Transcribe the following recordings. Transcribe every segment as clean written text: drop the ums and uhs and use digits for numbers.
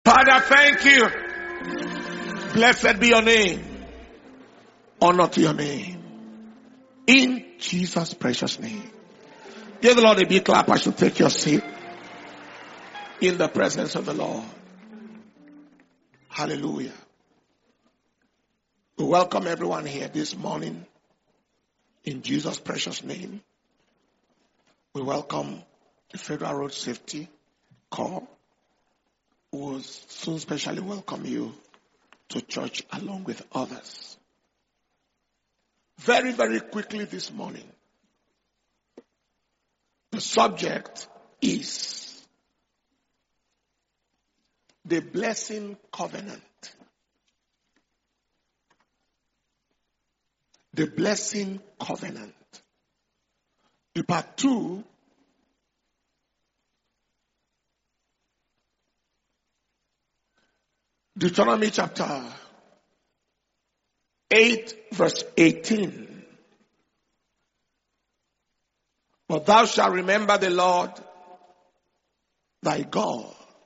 Father, thank you. Blessed be your name. Honor to your name. In Jesus' precious name. Give the Lord a big clap as you take your seat in the presence of the Lord. Hallelujah. We welcome everyone here this morning in Jesus' precious name. We welcome the Federal Road Safety Corps, who will soon specially welcome you to church along with others. Very, very quickly this morning, the subject is the blessing covenant. The blessing covenant. In part 2, Deuteronomy chapter 8 verse 18. But thou shalt remember the Lord thy God,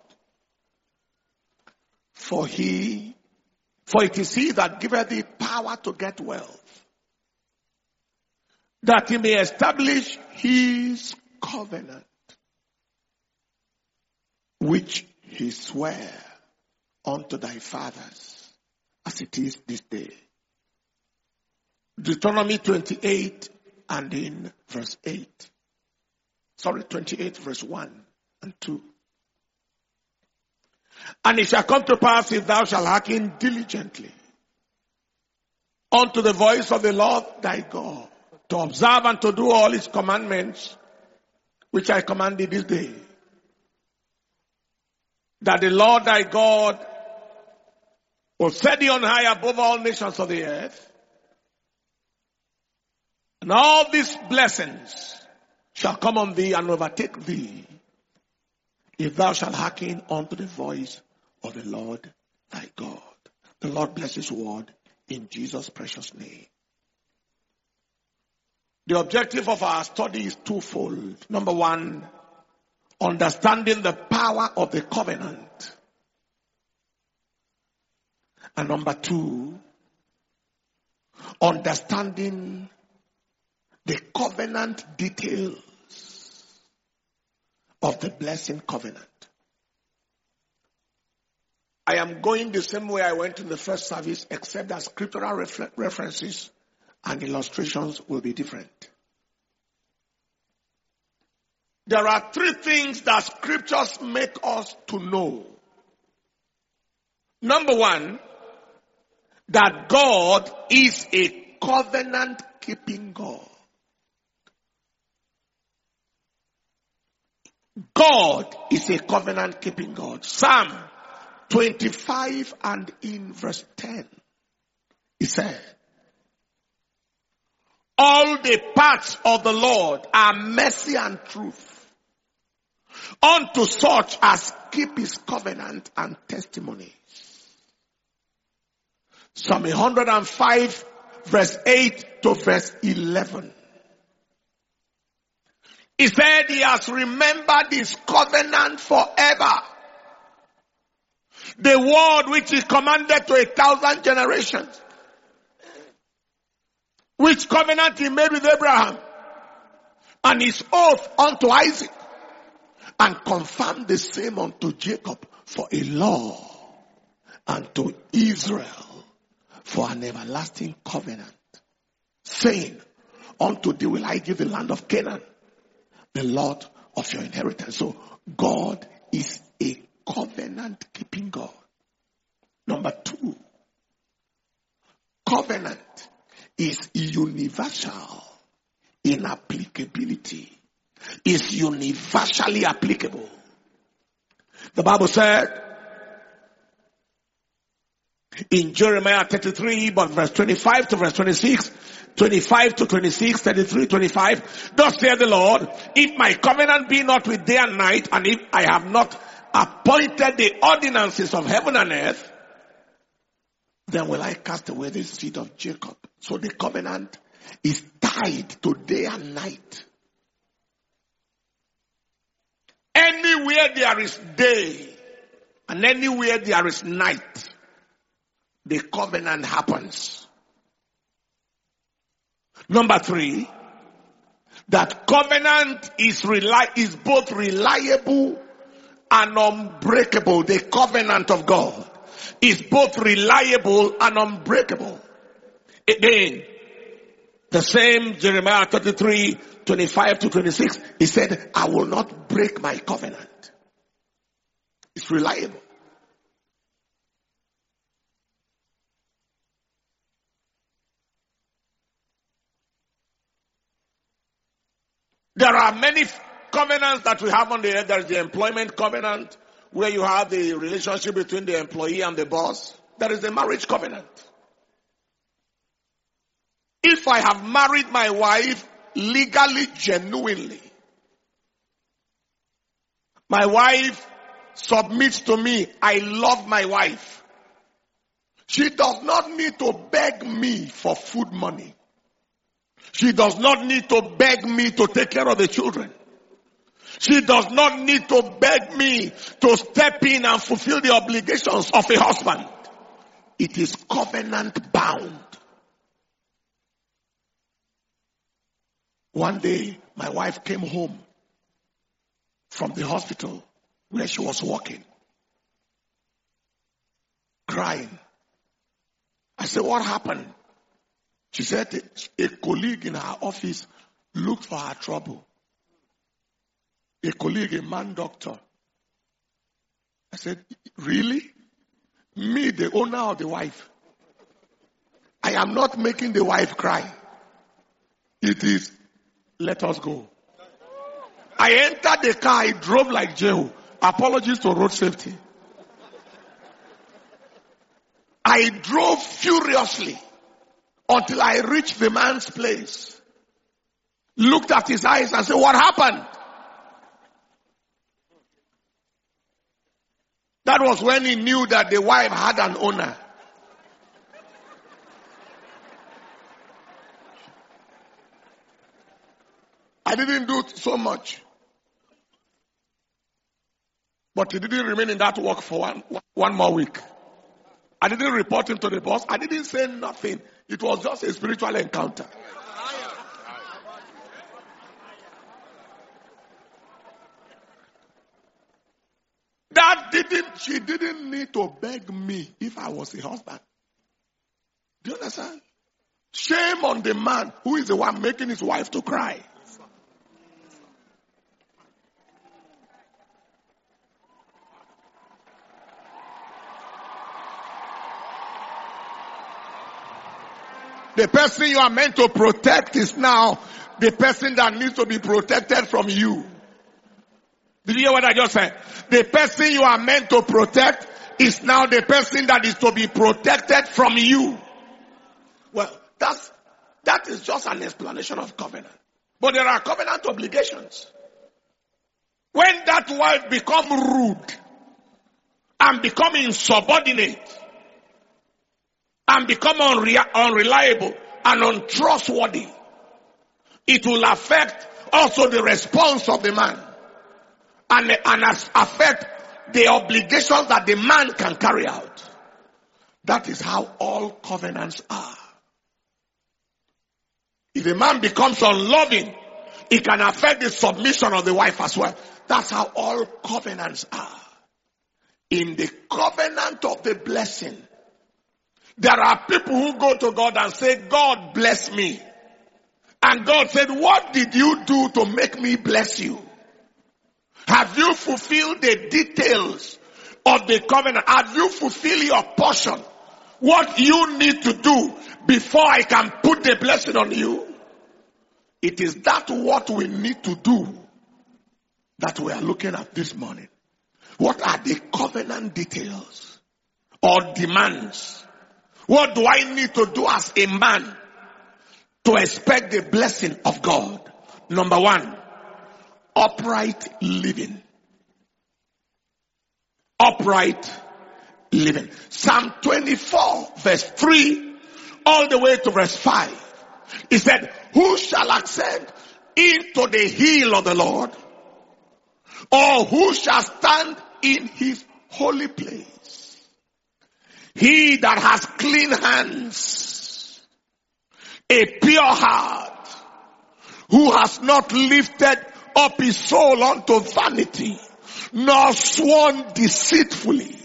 for it is he that giveth thee power to get wealth, that he may establish his covenant, which he sware unto thy fathers, as it is this day. Deuteronomy 28 and in verse 8. 28 verse 1 and 2. And it shall come to pass, if thou shalt hearken diligently unto the voice of the Lord thy God, to observe and to do all his commandments, which I command thee this day, that the Lord thy God will set thee on high above all nations of the earth, and all these blessings shall come on thee and overtake thee, if thou shalt hearken unto the voice of the Lord thy God. The Lord bless his word in Jesus' precious name. The objective of our study is twofold. Number one, understanding the power of the covenant. And number two, understanding the covenant details of the blessing covenant. I am going the same way I went in the first service, except that scriptural references and illustrations will be different. There are three things that scriptures make us to know. Number one, that God is a covenant-keeping God. God is a covenant-keeping God. Psalm 25 and in verse 10, he said, all the paths of the Lord are mercy and truth unto such as keep his covenant and testimonies. Psalm 105 verse 8 to verse 11. He said he has remembered his covenant forever. The word which he commanded to 1,000 generations. Which covenant he made with Abraham. And his oath unto Isaac. And confirmed the same unto Jacob for a law. And to Israel for an everlasting covenant. Saying, unto thee will I give the land of Canaan, the Lord of your inheritance. So God is a covenant-keeping God. Number two, covenant is universal in applicability. Is universally applicable. The Bible said in Jeremiah 33, but verse 25 to verse 26, 25 to 26, 33, 25, thus saith the Lord, if my covenant be not with day and night, and if I have not appointed the ordinances of heaven and earth, then will I cast away the seed of Jacob. So the covenant is tied to day and night. Anywhere there is day, And anywhere there is night, the covenant happens. Number 3, that covenant is both reliable and unbreakable. The covenant of God is both reliable and unbreakable. Again, the same Jeremiah 33, 25 to 26, he said, I will not break my covenant. It's reliable. There are many covenants that we have on the earth. There is the employment covenant, where you have the relationship between the employee and the boss. There is the marriage covenant. If I have married my wife legally, genuinely, my wife submits to me, I love my wife. She does not need to beg me for food money. She does not need to beg me to take care of the children. She does not need to beg me to step in and fulfill the obligations of a husband. It is covenant bound. One day, my wife came home from the hospital where she was working, crying. I said, what happened? She said a colleague in her office looked for her trouble. A colleague, a man doctor. I said, really? Me, the owner of the wife. I am not making the wife cry. It is, let us go. I entered the car, I drove like Jehu. Apologies to road safety. I drove furiously until I reached the man's place. Looked at his eyes and said, what happened? That was when he knew that the wife had an owner. I didn't do so much. But he didn't remain in that work for one more week. I didn't report him to the boss. I didn't say nothing. It was just a spiritual encounter. She didn't need to beg me if I was a husband. Do you understand? Shame on the man who is the one making his wife to cry. The person you are meant to protect is now the person that needs to be protected from you. Did you hear what I just said? The person you are meant to protect is now the person that is to be protected from you. Well, that is just an explanation of covenant. But there are covenant obligations. When that wife becomes rude and become insubordinate and become unreliable and untrustworthy, it will affect also the response of the man and affect the obligations that the man can carry out. That is how all covenants are. If a man becomes unloving, it can affect the submission of the wife as well. That's how all covenants are. In the covenant of the blessing, there are people who go to God and say, God bless me. And God said, what did you do to make me bless you? Have you fulfilled the details of the covenant? Have you fulfilled your portion? What you need to do before I can put the blessing on you? It is that what we need to do that we are looking at this morning. What are the covenant details or demands? What do I need to do as a man to expect the blessing of God? Number 1, upright living. Upright living. Psalm 24 verse 3 all the way to verse 5. He said, who shall ascend into the hill of the Lord? Or who shall stand in his holy place. He that has clean hands, a pure heart, who has not lifted up his soul unto vanity, nor sworn deceitfully,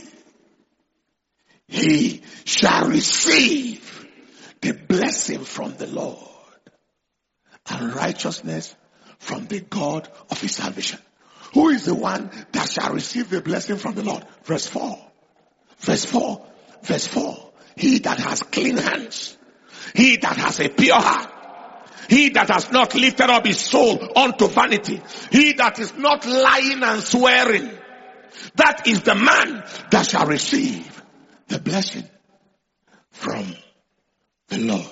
he shall receive the blessing from the Lord and righteousness from the God of his salvation. Who is the one that shall receive the blessing from the Lord? Verse 4. Verse 4. Verse 4. He that has clean hands. He that has a pure heart. He that has not lifted up his soul unto vanity. He that is not lying and swearing. That is the man that shall receive the blessing from the Lord.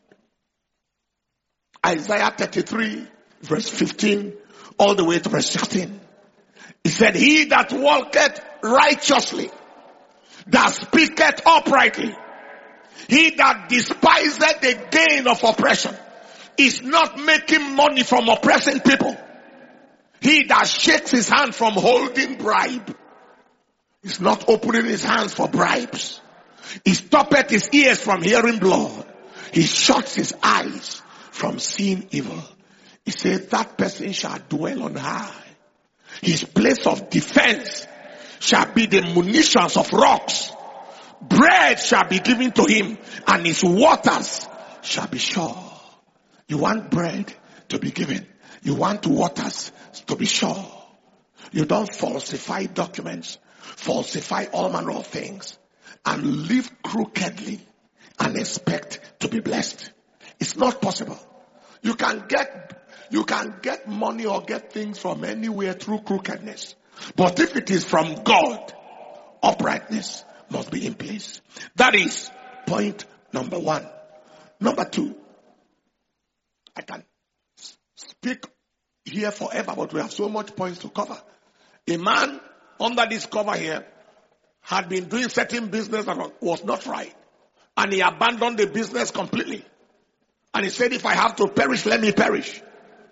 Isaiah 33 verse 15 all the way to verse 16. He said, he that walketh righteously, that speaketh uprightly, he that despiseth the gain of oppression, is not making money from oppressing people. He that shakes his hand from holding bribe is not opening his hands for bribes. He stoppeth his ears from hearing blood. He shuts his eyes from seeing evil. He said that person shall dwell on high. His place of defense shall be the munitions of rocks. Bread shall be given to him, and his waters shall be sure. You want bread to be given. You want waters to be sure. You don't falsify documents, falsify all manner of things, and live crookedly and expect to be blessed. It's not possible. You can get money or get things from anywhere through crookedness. But if it is from God, uprightness must be in place. That is point number 1. Number 2, I can speak here forever, but we have so much points to cover. A man under this cover here had been doing certain business that was not right. And he abandoned the business completely. And he said, if I have to perish, let me perish.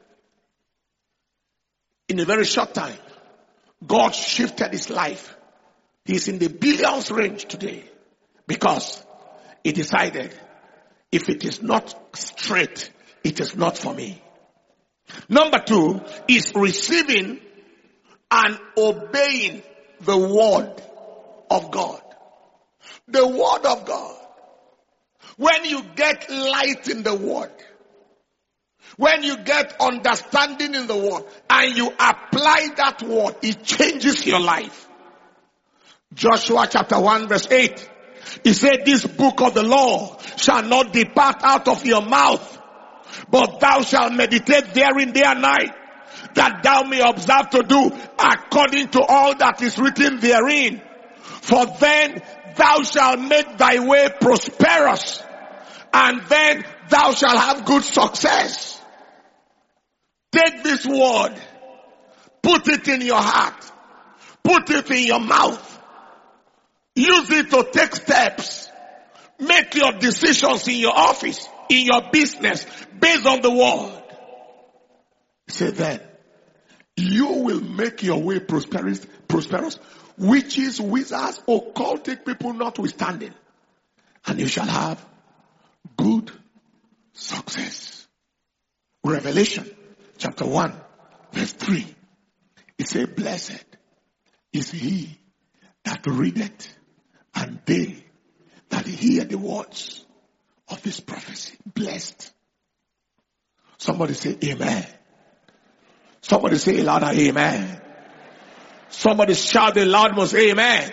In a very short time, God shifted his life. He's in the billions range today because he decided, if it is not straight, it is not for me. Number 2 is receiving and obeying the word of God. The word of God. When you get light in the word, when you get understanding in the word, and you apply that word, it changes your life. Joshua chapter 1 verse 8. He said, this book of the law shall not depart out of your mouth, but thou shalt meditate therein day and night, that thou may observe to do according to all that is written therein. For then thou shalt make thy way prosperous, and then thou shalt have good success. Take this word, put it in your heart, put it in your mouth, use it to take steps, make your decisions in your office, in your business, based on the word. Say then, you will make your way prosperous, witches, wizards, occultic people notwithstanding, and you shall have good success. Revelation chapter 1 verse 3. It says, blessed is he that readeth, and they that hear the words of this prophecy. Blessed. Somebody say amen. Somebody say louder, amen. Somebody shout the loudest, amen.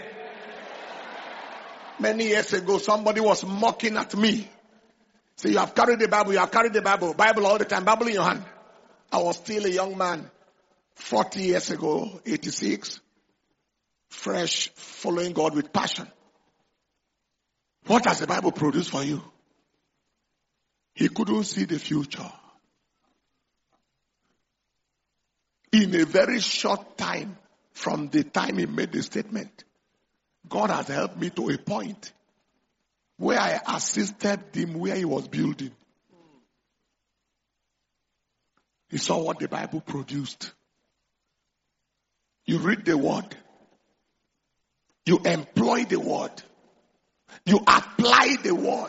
Many years ago, somebody was mocking at me. Say, you have carried the Bible, Bible all the time, Bible in your hand. I was still a young man, 40 years ago, 86, fresh, following God with passion. What does the Bible produce for you? He couldn't see the future. In a very short time, from the time he made the statement, God has helped me to a point where I assisted him where he was building. He saw what the Bible produced. You read the word. You employ the word. You apply the word.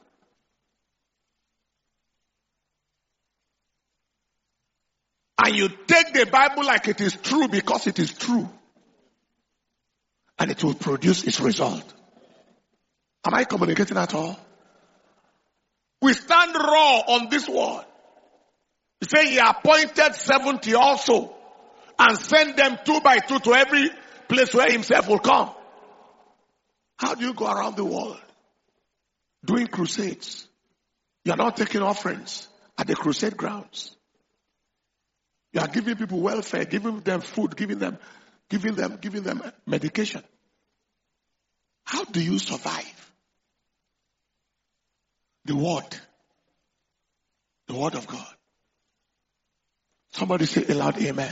And you take the Bible like it is true because it is true. And it will produce its result. Am I communicating at all? We stand raw on this word. He said he appointed 70 also and sent them 2 by 2 to every place where himself will come. How do you go around the world doing crusades? You are not taking offerings at the crusade grounds. You are giving people welfare, giving them food, giving them medication. How do you survive? The word of God. Somebody say aloud, amen.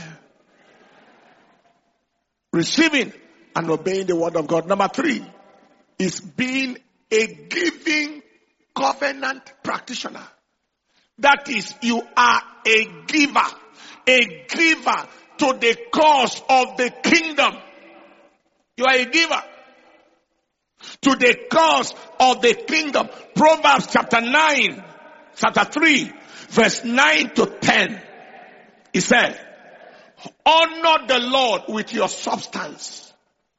Receiving and obeying the word of God. Number 3 is being a giving covenant practitioner. That is, you are a giver to the cause of the kingdom. You are a giver to the cause of the kingdom. Proverbs chapter 3, verse 9 to 10. He said, honor the Lord with your substance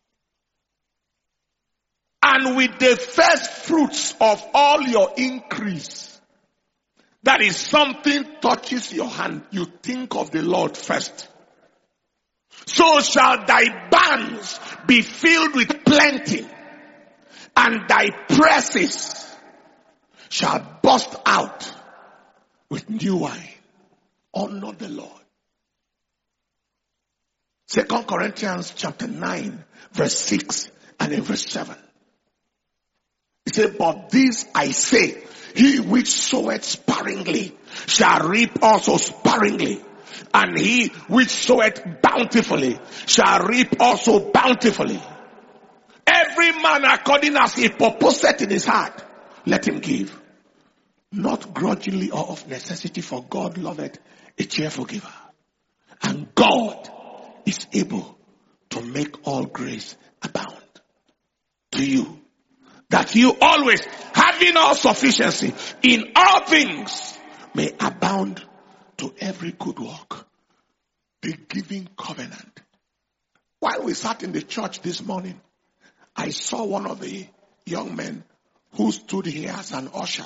and with the first fruits of all your increase. That is, something touches your hand, you think of the Lord first. So shall thy barns be filled with plenty, and thy presses shall burst out with new wine. Honor the Lord. 2 Corinthians chapter 9, verse 6 and in verse 7. He said, but this I say, he which soweth sparingly shall reap also sparingly, and he which soweth bountifully shall reap also bountifully. Every man according as he purposeth in his heart, let him give. Not grudgingly or of necessity, for God loveth a cheerful giver. And God is able to make all grace abound to you, that you always, having all sufficiency in all things, may abound to every good work. The giving covenant. While we sat in the church this morning, I saw one of the young men who stood here as an usher.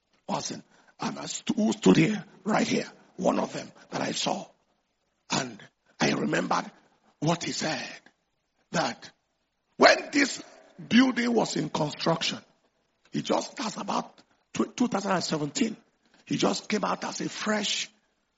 Who stood here, right here. One of them that I saw. And I remembered what he said. That when this building was in construction, that's about 2017. He just came out as a fresh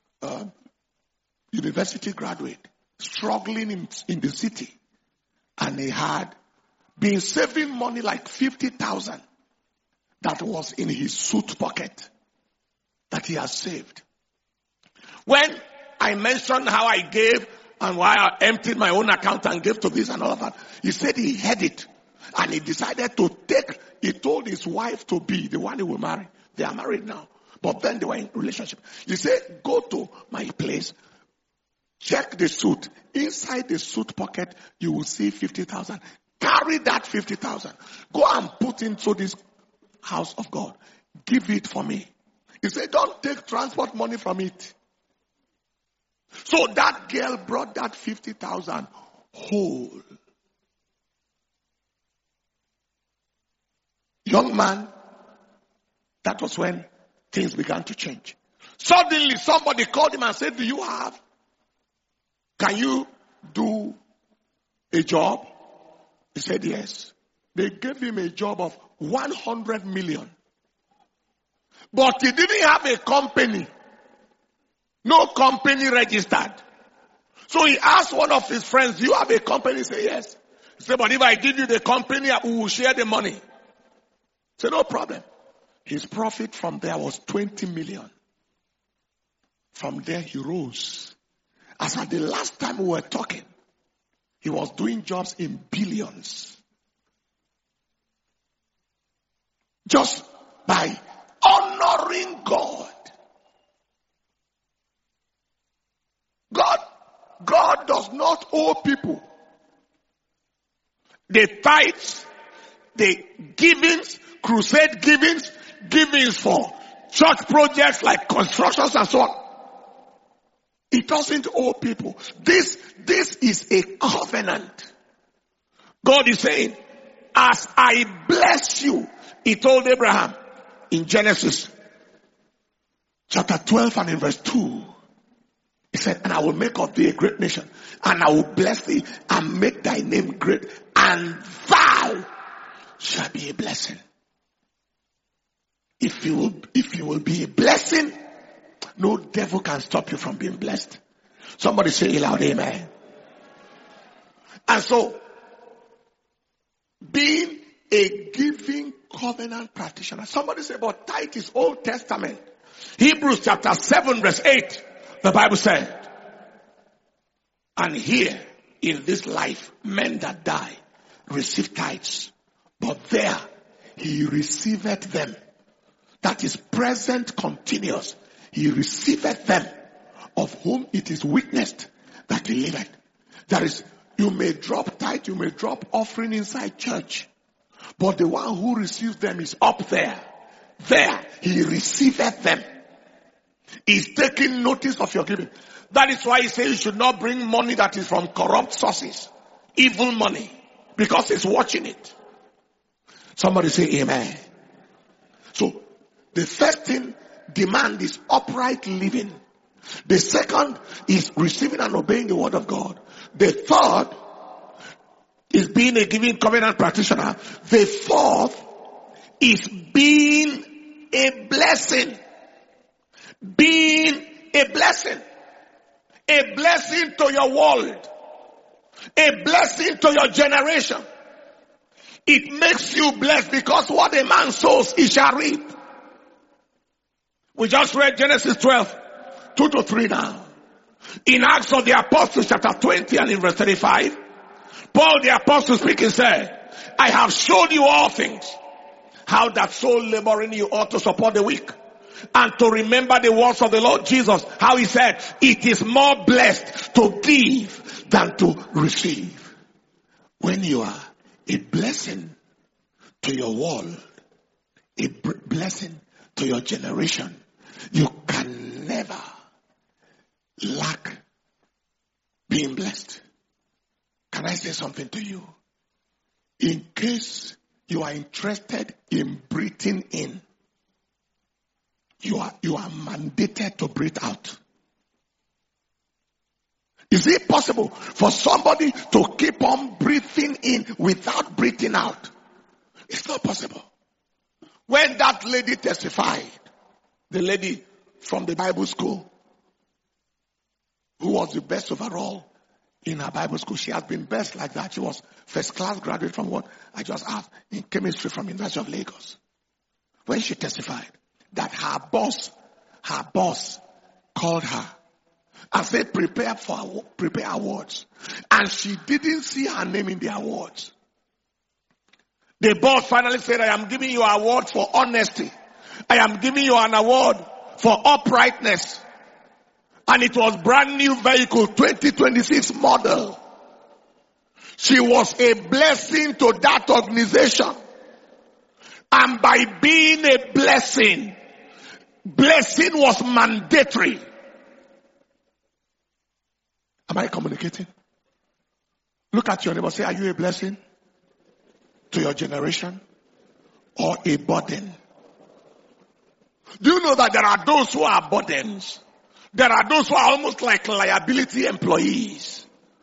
university graduate, struggling in the city. And he had been saving money like 50,000 that was in his suit pocket that he has saved. When I mentioned how I gave and why I emptied my own account and gave to this and all of that, he said he had it. And he decided to he told his wife to be the one he will marry. They are married now. But then they were in relationship. He said, go to my place, check the suit. Inside the suit pocket, you will see 50,000. Carry that 50,000. Go and put into this house of God. Give it for me. He said, don't take transport money from it. So that girl brought that 50,000 whole. Young man, that was when things began to change. Suddenly somebody called him and said, can you do a job? He said yes. They gave him a job of 100 million. But he didn't have a company. No company registered. So he asked one of his friends, do you have a company? He said yes. He said, but if I give you the company, we will share the money. He said, no problem. His profit from there was 20 million. From there he rose. As at the last time we were talking, he was doing jobs in billions. Just by honoring God. God does not owe people. the tithes, the givings, crusade givings, givings for church projects like constructions and so on. It doesn't owe people. This is a covenant. God is saying, as I bless you, he told Abraham in Genesis chapter 12 and in verse 2. He said, and I will make of thee a great nation, and I will bless thee and make thy name great, and thou shalt be a blessing. If you will be a blessing, no devil can stop you from being blessed. Somebody say it loud, amen. And so, being a giving covenant practitioner. Somebody say, but tithe is Old Testament. Hebrews chapter 7 verse 8. The Bible said, and here in this life, men that die receive tithes, but there he receiveth them. That is present continuous. He receiveth them, of whom it is witnessed that he liveth. That is, you may drop tithe, you may drop offering inside church, but the one who receives them is up there. There he receiveth them. He's taking notice of your giving. That is why he says you should not bring money that is from corrupt sources, evil money, because he's watching it. Somebody say amen. So the first thing, demand is upright living. The second is receiving and obeying the word of God. The third is being a giving covenant practitioner. The fourth is being a blessing. Being a blessing. A blessing to your world. A blessing to your generation. It makes you blessed because what a man sows, he shall reap. We just read Genesis 12, 2-3 now. In Acts of the Apostles chapter 20 and in verse 35, Paul the apostle speaking said, I have showed you all things, how that so laboring you ought to support the weak, and to remember the words of the Lord Jesus, how he said, it is more blessed to give than to receive. When you are a blessing to your world, a blessing to your generation, you can never lack being blessed. Can I say something to you? In case you are interested in breathing in, you are mandated to breathe out. Is it possible for somebody to keep on breathing in without breathing out? It's not possible. When that lady testified, the lady from the Bible school, who was the best overall in her Bible school, she has been best like that. She was first class graduate from what I just asked in chemistry from University of Lagos. When she testified that her boss called her and said, prepare awards. And she didn't see her name in the awards. The boss finally said, I am giving you an award for honesty. I am giving you an award for uprightness. And it was brand new vehicle, 2026 model. She was a blessing to that organization. And by being a blessing was mandatory. Am I communicating? Look at your neighbor. Say, are you a blessing to your generation or a burden? Do you know that there are those who are burdens? There are those who are almost like liability employees.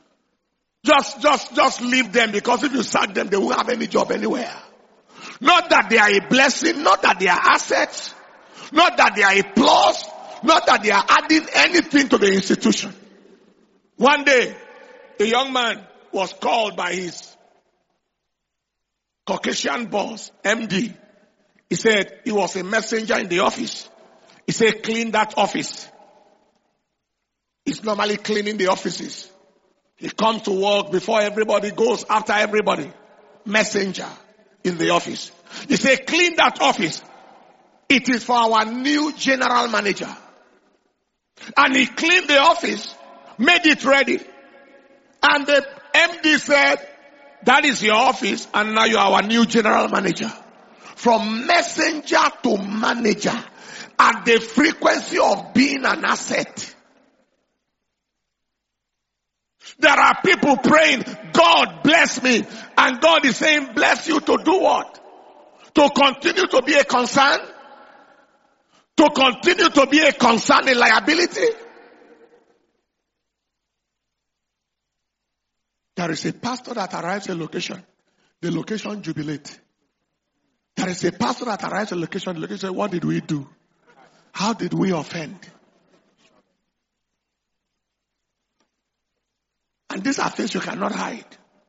Just leave them, because if you sack them, they won't have any job anywhere. Not that they are a blessing, not that they are assets, not that they are a plus, not that they are adding anything to the institution. One day, a young man was called by his Caucasian boss, MD. He said he was a messenger in the office. He said, clean that office. He's normally cleaning the offices. He comes to work before everybody, goes after everybody. Messenger in the office. He said, clean that office. It is for our new general manager. And he cleaned the office, made it ready. And the MD said, That is your office, and now you are our new general manager. From messenger to manager at the frequency of being an asset. There are people praying, God bless me. And God is saying, bless you to do what? To continue to be a concern? To continue to be a concern, a liability? There is a pastor that arrives at a location. The location jubilate. There is a pastor that arrives at a location. The location says, what did we do? How did we offend? And these are things you cannot hide.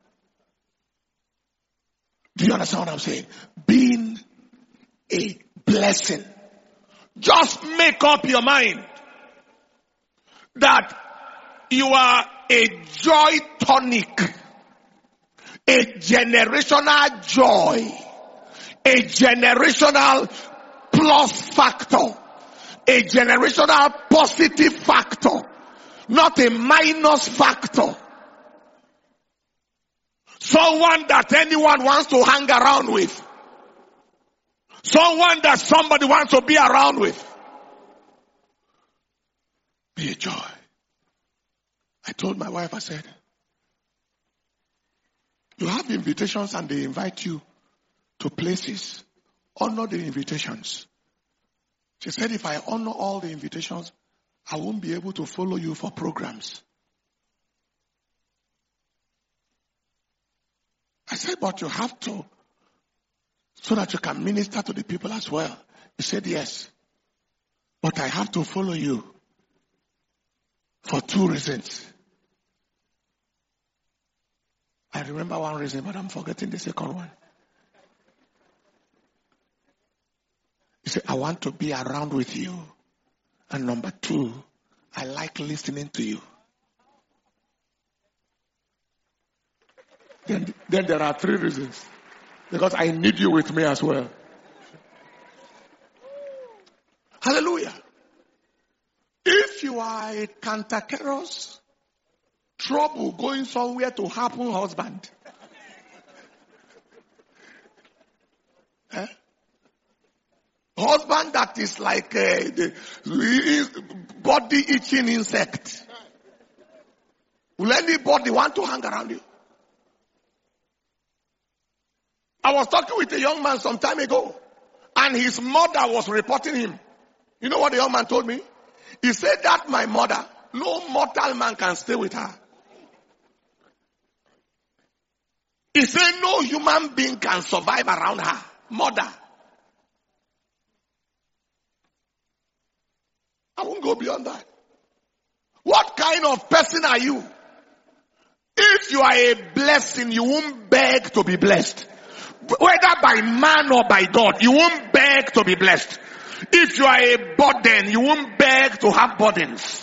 Do you understand what I'm saying? Being a blessing. Just make up your mind that you are a joy tonic, a generational joy, a generational plus factor, a generational positive factor, not a minus factor. Someone that anyone wants to hang around with. Someone that somebody wants to be around with. Be a joy. I told my wife, I said, you have invitations and they invite you to places. Honor the invitations. She said, if I honor all the invitations, I won't be able to follow you for programs. I said, but you have to, so that you can minister to the people as well. He said, yes. But I have to follow you for 2 reasons. I remember one reason, but I'm forgetting the second one. He said, I want to be around with you. And number 2, I like listening to you. Then there are 3 reasons. Because I need you with me as well. Hallelujah. If you are a cantankerous, trouble going somewhere to happen husband, husband that is like the body itching insect, will anybody want to hang around you? I was talking with a young man some time ago, and his mother was reporting him. You know what the young man told me? He said that my mother, no mortal man can stay with her. He said no human being can survive around her. Mother. I won't go beyond that. What kind of person are you? If you are a blessing, you won't beg to be blessed. Whether by man or by God, you won't beg to be blessed. If you are a burden, you won't beg to have burdens.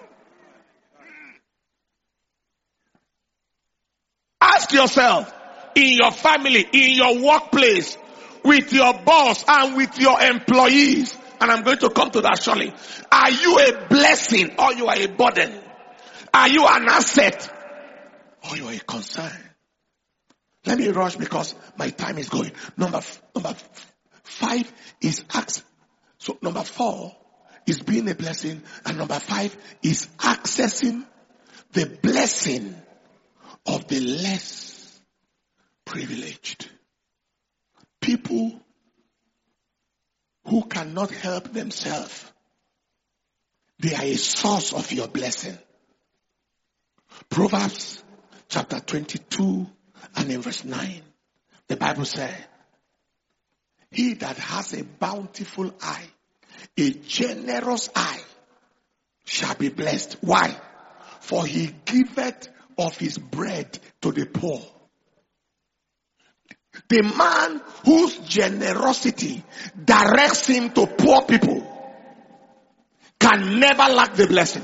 Ask yourself, in your family, in your workplace, with your boss and with your employees, and I'm going to come to that shortly, are you a blessing or you are a burden? Are you an asset or you are a concern? Let me rush because my time is going. Number 5 is ask. So number 4 is being a blessing, and number 5 is accessing the blessing of the less privileged. People who cannot help themselves, they are a source of your blessing. Proverbs chapter 22 and in verse 9, the Bible says, he that has a bountiful eye, a generous eye, shall be blessed. Why? For he giveth of his bread to the poor. The man whose generosity directs him to poor people can never lack the blessing.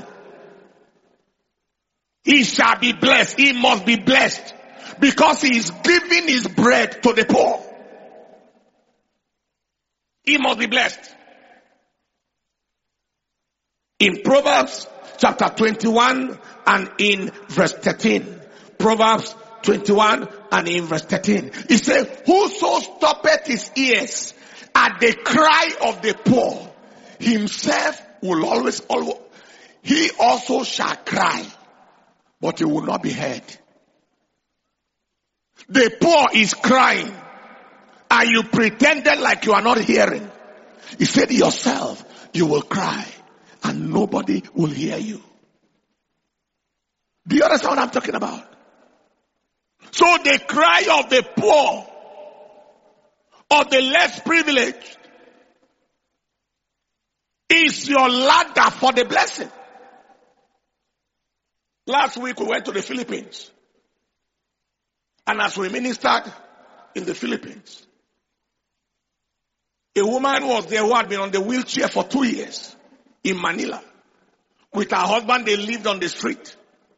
He shall be blessed. He must be blessed because he is giving his bread to the poor. He must be blessed. In Proverbs chapter 21 and in verse 13. Proverbs 21 and in verse 13. He said, whoso stoppeth his ears at the cry of the poor, himself will always, he also shall cry, but he will not be heard. The poor is crying, and you pretended like you are not hearing. He said yourself, you will cry, and nobody will hear you. Do you understand what I'm talking about? So the cry of the poor, of the less privileged, is your ladder for the blessing. Last week we went to the Philippines. And as we ministered in the Philippines, a woman was there who had been on the wheelchair for 2 years in Manila. With her husband, they lived on the street.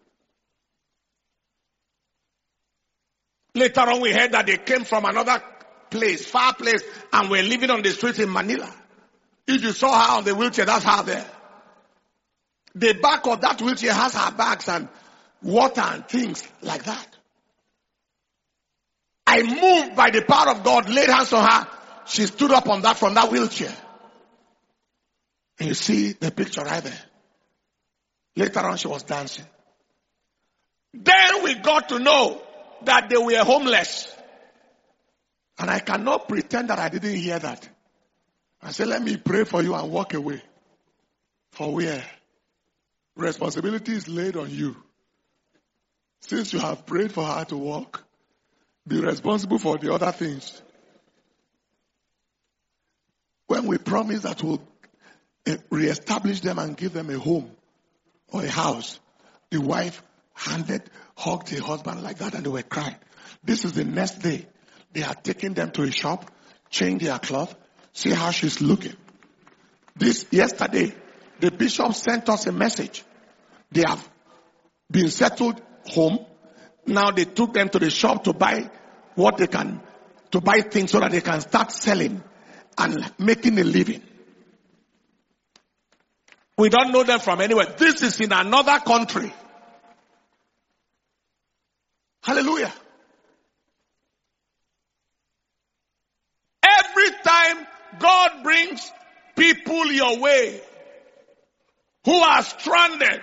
Later on, we heard that they came from another place, far place, and were living on the street in Manila. If you saw her on the wheelchair, that's her there. The back of that wheelchair has her bags and water and things like that. I moved by the power of God, laid hands on her. She stood up on that from that wheelchair. And you see the picture right there. Later on, she was dancing. Then we got to know that they were homeless. And I cannot pretend that I didn't hear that. I said, let me pray for you and walk away. For where? Responsibility is laid on you. Since you have prayed for her to walk, be responsible for the other things. When we promise that we'll reestablish them and give them a home or a house, the wife hugged her husband like that and they were crying. This is the next day. They are taking them to a shop, change their cloth, see how she's looking. Yesterday, the bishop sent us a message. They have been settled home. Now they took them to the shop to buy to buy things so that they can start selling and making a living. We don't know them from anywhere. This is in another country. Hallelujah. Every time God brings people your way who are stranded,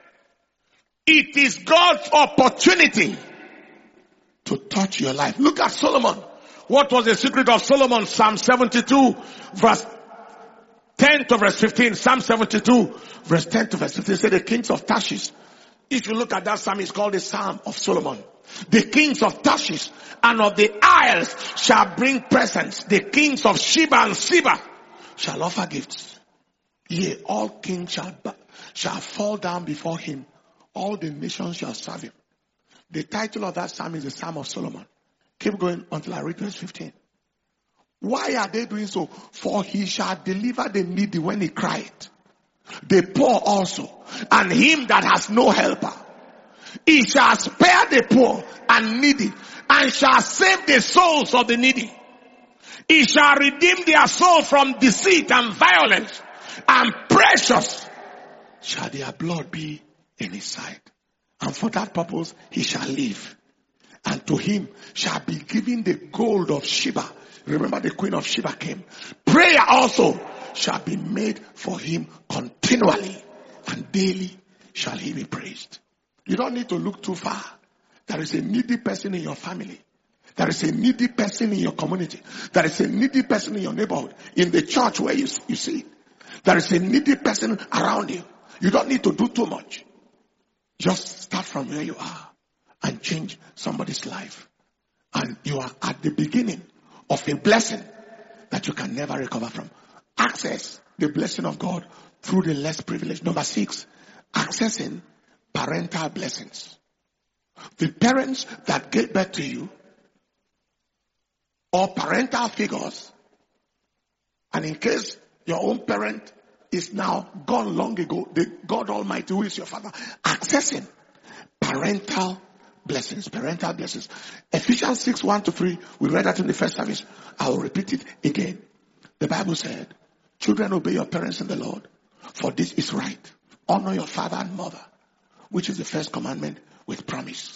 it is God's opportunity to touch your life. Look at Solomon. What was the secret of Solomon? Psalm 72 verse 10 to verse 15. Psalm 72 verse 10 to verse 15. Say the kings of Tarshish. If you look at that psalm, it's called the Psalm of Solomon. The kings of Tarshish and of the isles shall bring presents. The kings of Sheba and Seba shall offer gifts. Yea, all kings shall fall down before him. All the nations shall serve him. The title of that psalm is the Psalm of Solomon. Keep going until I read verse 15. Why are they doing so? For he shall deliver the needy when he cried, the poor also, and him that has no helper. He shall spare the poor and needy, and shall save the souls of the needy. He shall redeem their soul from deceit and violence, and precious shall their blood be in his sight. And for that purpose he shall live. And to him shall be given the gold of Sheba. Remember the queen of Sheba came. Prayer also shall be made for him continually, and daily shall he be praised. You don't need to look too far. There is a needy person in your family. There is a needy person in your community. There is a needy person in your neighborhood. In the church where you see. There is a needy person around you. You don't need to do too much. Just start from where you are and change somebody's life. And you are at the beginning of a blessing that you can never recover from. Access the blessing of God through the less privileged. Number 6, accessing parental blessings. The parents that gave birth to you, or parental figures, and in case your own parent is now gone long ago, the God Almighty who is your father, accessing parental blessings. Parental blessings. Ephesians 6, 1-3, we read that in the first service. I will repeat it again. The Bible said, children, obey your parents in the Lord, for this is right. Honor your father and mother, which is the first commandment with promise,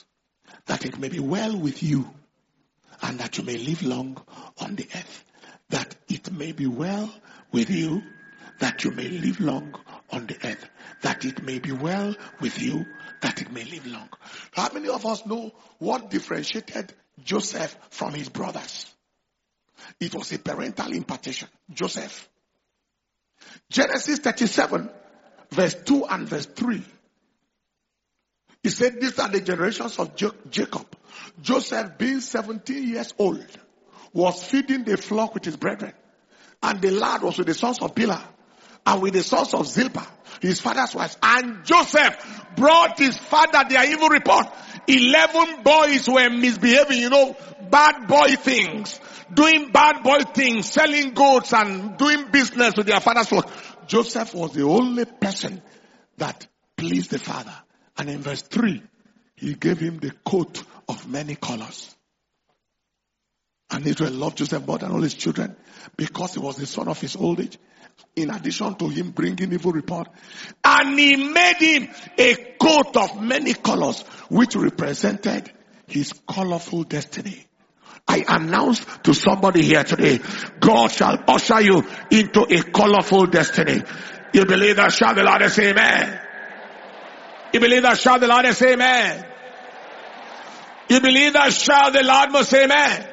that it may be well with you, and that you may live long on the earth. That it may be well with you, that you may live long on the earth. That it may be well with you, that it may live long. How many of us know what differentiated Joseph from his brothers? It was a parental impartation. Joseph. Genesis 37, verse 2 and verse 3. He said, these are the generations of Jacob. Joseph, being 17 years old, was feeding the flock with his brethren. And the lad was with the sons of Bilhah and with the sons of Zilpah, his father's wives. And Joseph brought his father their evil report. 11 boys were misbehaving, bad boy things, doing bad boy things, selling goats and doing business with their father's flock. Joseph was the only person that pleased the father. And in verse 3, he gave him the coat of many colors. And Israel loved Joseph more than all his children because he was the son of his old age. In addition to him bringing evil report. And he made him a coat of many colors, which represented his colorful destiny. I announce to somebody here today, God shall usher you into a colorful destiny. You believe that? Shout the Lord and say amen. You believe that? Shout the Lord and say amen. You believe that? Shout the Lord must say amen.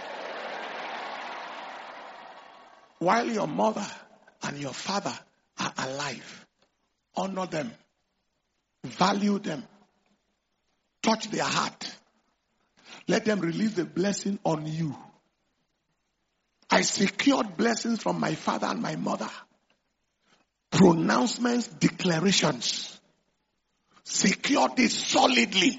While your mother and your father are alive, honor them, value them, touch their heart. Let them release the blessing on you. I secured blessings from my father and my mother. Pronouncements, declarations. Secured it solidly.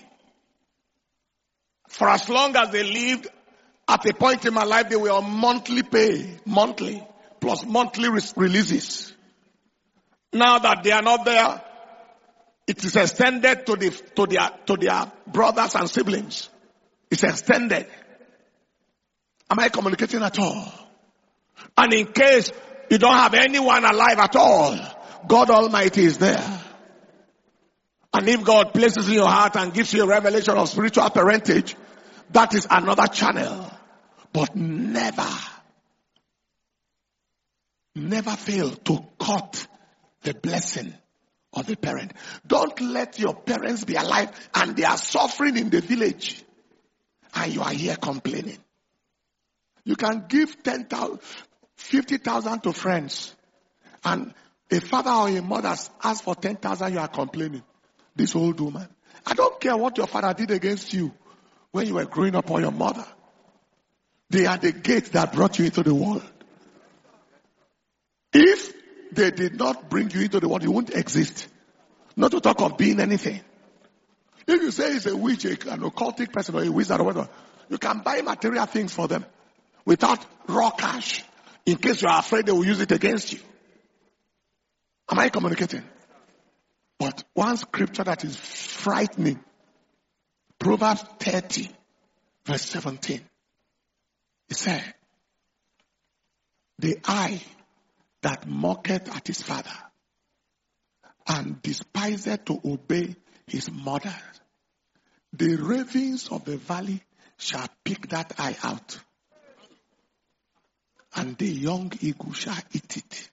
For as long as they lived, at a point in my life, they were on monthly pay, monthly, plus monthly releases. Now that they are not there, it is extended to their brothers and siblings. It's extended. Am I communicating at all? And in case you don't have anyone alive at all, God Almighty is there. And if God places in your heart and gives you a revelation of spiritual parentage, that is another channel. But never fail to cut the blessing of the parent. Don't let your parents be alive and they are suffering in the village. And you are here complaining. You can give 10,000, 50,000 to friends. And a father or a mother asks for 10,000, you are complaining. This old woman. I don't care what your father did against you when you were growing up or your mother. They are the gates that brought you into the world. If they did not bring you into the world, you wouldn't exist. Not to talk of being anything. If you say it's a witch, an occultic person or a wizard or whatever, you can buy material things for them without raw cash in case you are afraid they will use it against you. Am I communicating? But one scripture that is frightening, Proverbs 30, verse 17. It said, the eye that mocketh at his father and despiseth to obey his mother, the ravens of the valley shall pick that eye out, and the young eagle shall eat it.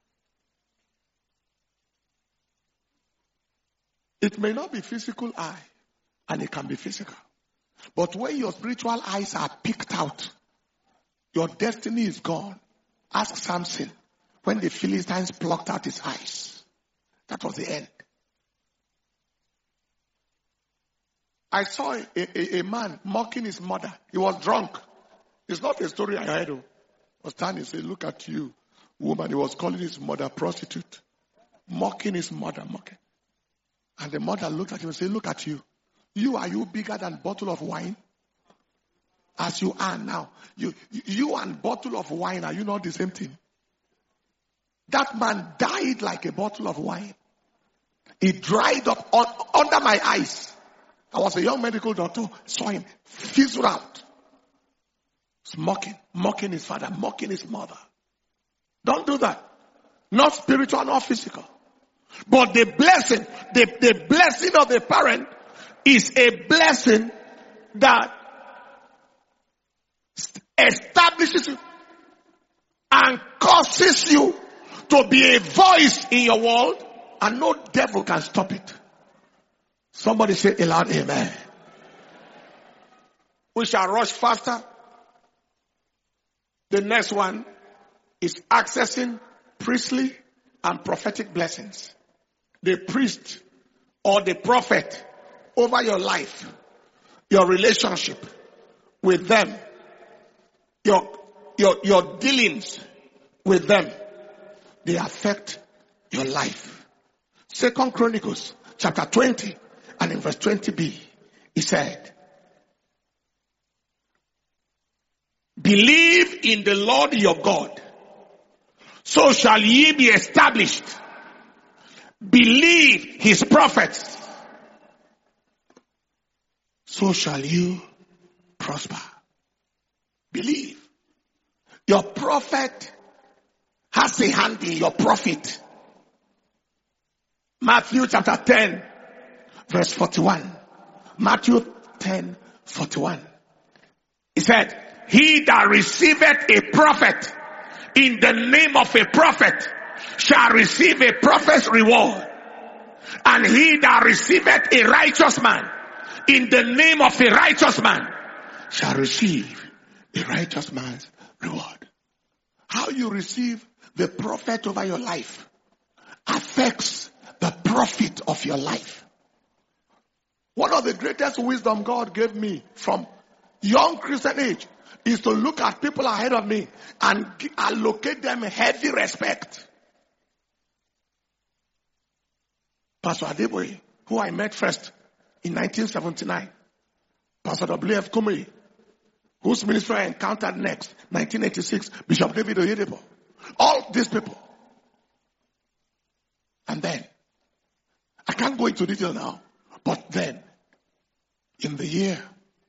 It may not be physical eye, and it can be physical. But when your spiritual eyes are picked out, your destiny is gone. Ask Samson when the Philistines plucked out his eyes. That was the end. I saw a man mocking his mother. He was drunk. It's not a story I heard. He was standing and said, look at you, woman. He was calling his mother prostitute. Mocking his mother, mocking. And the mother looked at him and said, look at you. Are you bigger than a bottle of wine? As you are now. You and bottle of wine, are you not the same thing? That man died like a bottle of wine. He dried up under my eyes. I was a young medical doctor, saw him fizzle out. He's mocking his father, mocking his mother. Don't do that. Not spiritual, not physical. But the blessing of the parent is a blessing that establishes you and causes you to be a voice in your world, and no devil can stop it. Somebody say a loud amen. We shall rush faster. The next one is accessing priestly and prophetic blessings. The priest or the prophet over your life, your relationship with them, your dealings with them, they affect your life. 2 Chronicles chapter 20 and in verse 20b, he said, believe in the Lord your God, so shall ye be established. Believe his prophets, so shall you prosper. Believe. Your prophet has a hand in your profit. Matthew chapter 10, verse 41. Matthew 10, 41. He said, he that receiveth a prophet in the name of a prophet shall receive a prophet's reward. And he that receiveth a righteous man in the name of a righteous man shall receive a righteous man's reward. How you receive the prophet over your life affects the profit of your life. One of the greatest wisdom God gave me from young Christian age is to look at people ahead of me and allocate them heavy respect. Pastor Adeboye, who I met first in 1979. Pastor W.F. Kumei, whose ministry I encountered next, 1986. Bishop David Oyedepo. All these people. And then, I can't go into detail now, but then, in the year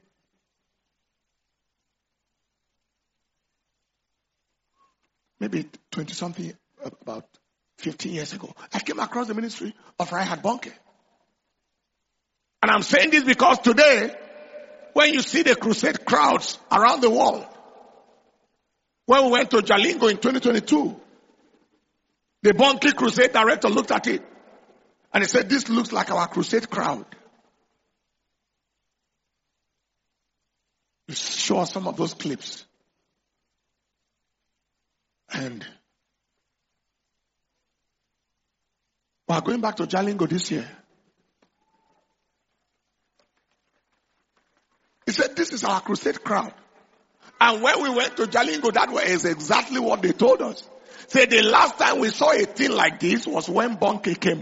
maybe 20-something, about 15 years ago, I came across the ministry of Reinhard Bonnke. And I'm saying this because today, when you see the crusade crowds around the world, when we went to Jalingo in 2022, the Bonnke crusade director looked at it and he said, this looks like our crusade crowd. You show us some of those clips. And we are going back to Jalingo this year. He said, this is our crusade crowd. And when we went to Jalingo, that was exactly what they told us. Say the last time we saw a thing like this was when Bonnke came.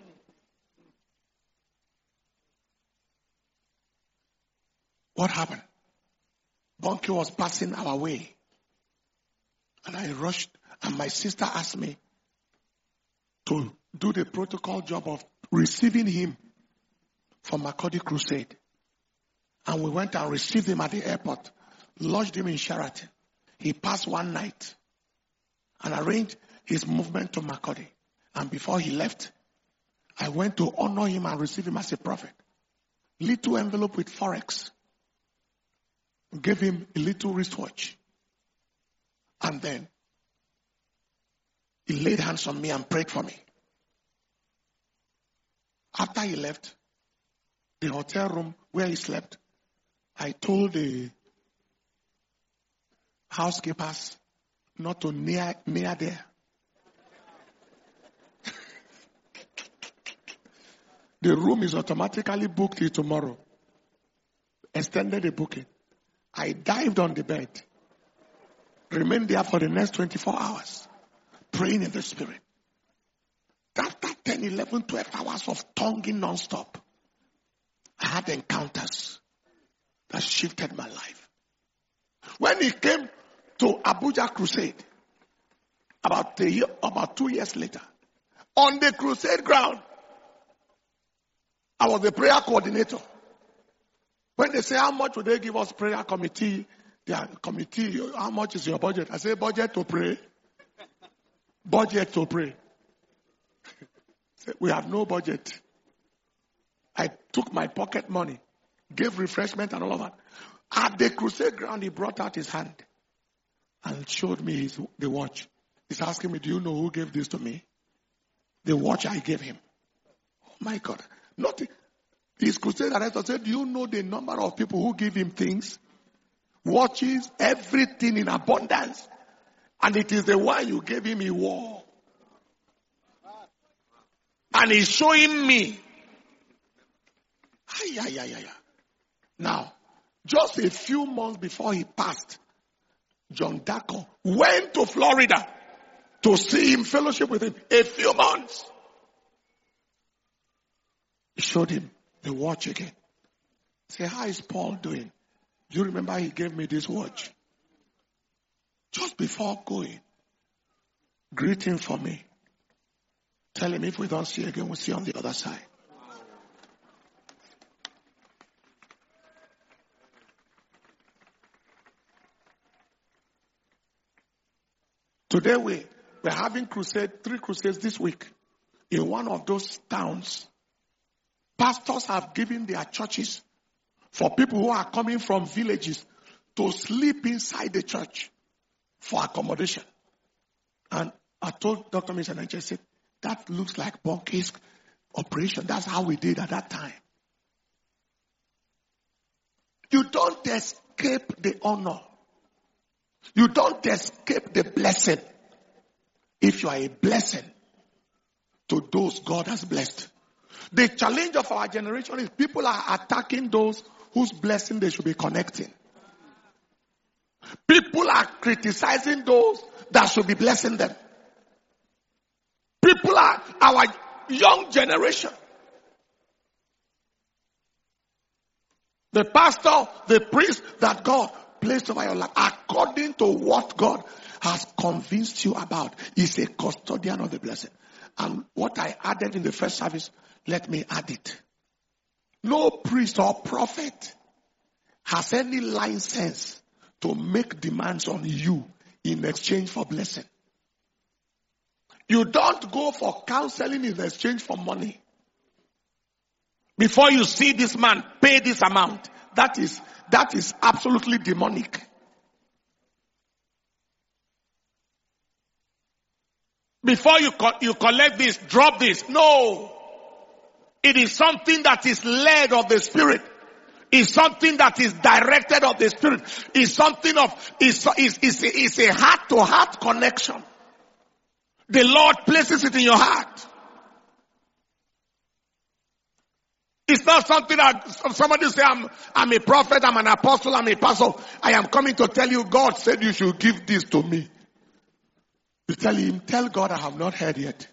What happened? Bonnke was passing our way. And I rushed, and my sister asked me to do the protocol job of receiving him for Makurdi Crusade. And we went and received him at the airport, lodged him in Sheraton. He passed one night and arranged his movement to Makurdi. And before he left, I went to honor him and receive him as a prophet. Little envelope with forex. Gave him a little wristwatch. And then he laid hands on me and prayed for me. After he left the hotel room where he slept, I told the housekeepers not to near there. The room is automatically booked till tomorrow. Extended the booking. I dived on the bed. Remained there for the next 24 hours. Praying in the spirit. After 10, 11, 12 hours of tonguing non-stop, I had encounters that shifted my life. When he came to Abuja Crusade, about 2 years later, on the crusade ground, I was the prayer coordinator. When they say, how much would they give us prayer committee? The committee, how much is your budget? I say, budget to pray. Budget to pray. We have no budget. I took my pocket money, gave refreshment and all of that. At the crusade ground, he brought out his hand and showed me the watch. He's asking me, do you know who gave this to me? The watch I gave him. Oh my God. His crusade director said, do you know the number of people who give him things? Watches, everything in abundance. And it is the one you gave him he wore. And he's showing me. Now, just a few months before he passed, John Dacko went to Florida to see him, fellowship with him. A few months. He showed him the watch again. Say, how is Paul doing? Do you remember he gave me this watch? Just before going. Greet him for me. Tell him if we don't see again, we'll see on the other side. Today we're having 3 crusades this week. In one of those towns, pastors have given their churches for people who are coming from villages to sleep inside the church for accommodation. And I told Dr. Michel, and I said, that looks like Bonke's operation. That's how we did at that time. You don't escape the honor. You don't escape the blessing if you are a blessing to those God has blessed. The challenge of our generation is people are attacking those whose blessing they should be connecting. People are criticizing those that should be blessing them. People are our young generation. The pastor, the priest that God placed over your life, according to what God has convinced you about, is a custodian of the blessing. And what I added in the first service, let me add it. No priest or prophet has any license to make demands on you in exchange for blessing. You don't go for counseling in exchange for money. Before you see this man pay this amount, that is absolutely demonic. Before you collect this, drop this. No. It is something that is led of the Spirit. It's something that is directed of the Spirit. It's something of, it's a heart-to-heart connection. The Lord places it in your heart. It's not something that somebody say, I'm a prophet, I'm an apostle, I'm a pastor. I am coming to tell you, God said you should give this to me. You tell him, tell God I have not heard yet.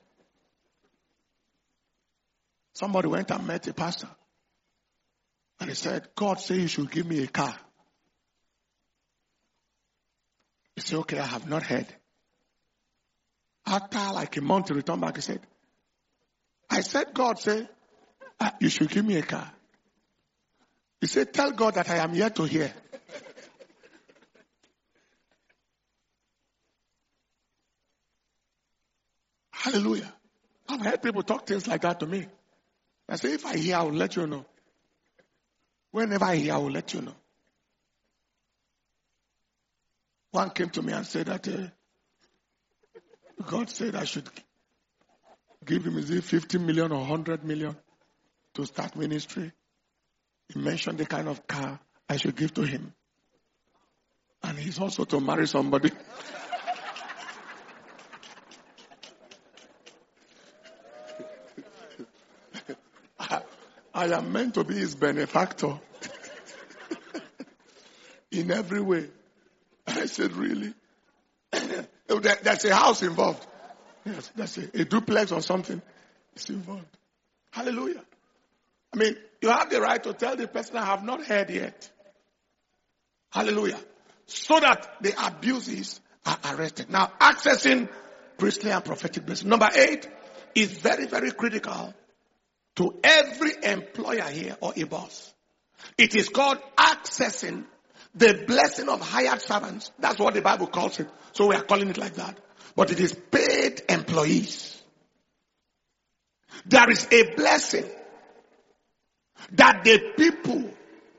Somebody went and met a pastor. And he said, God said you should give me a car. He said, okay, I have not heard. After like a month to return back, he said, I said, God said, you should give me a car. He said, tell God that I am yet to hear. Hallelujah. I've heard people talk things like that to me. I say, if I hear, I will let you know. Whenever I hear, I will let you know. One came to me and said that God said I should give him, is it 50 million or 100 million to start ministry. He mentioned the kind of car I should give to him. And he's also to marry somebody. I am meant to be his benefactor. In every way. I said, really? There's a house involved. Yes, that's a duplex or something. It's involved. Hallelujah. I mean, you have the right to tell the person I have not heard yet. Hallelujah. So that the abuses are arrested. Now, accessing priestly and prophetic blessing. Number 8 is very, very critical to every employer here or a boss. It is called accessing the blessing of hired servants. That's what the Bible calls it. So we are calling it like that. But it is paid employees. There is a blessing that the people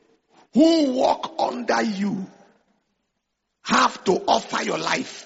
who walk under you have to offer your life.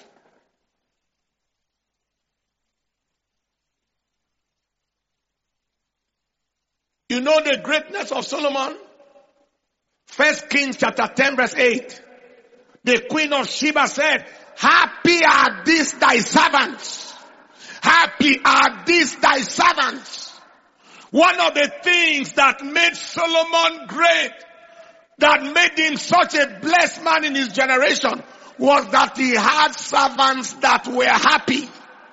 You know the greatness of Solomon? 1 Kings chapter 10 verse 8. The queen of Sheba said, happy are these thy servants. Happy are these thy servants. One of the things that made Solomon great, that made him such a blessed man in his generation, was that he had servants that were happy.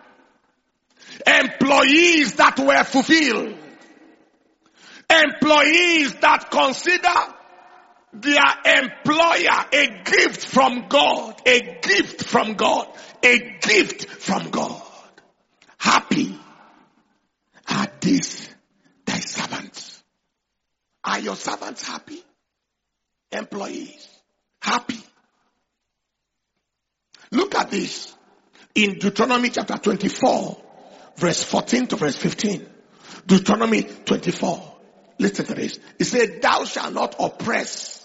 Employees that were fulfilled. Employees that consider their employer a gift from God. A gift from God. A gift from God. Happy are these thy servants. Are your servants happy? Employees happy. Look at this in Deuteronomy chapter 24 verse 14 to verse 15. Deuteronomy 24. Listen to this. It said, thou shalt not oppress.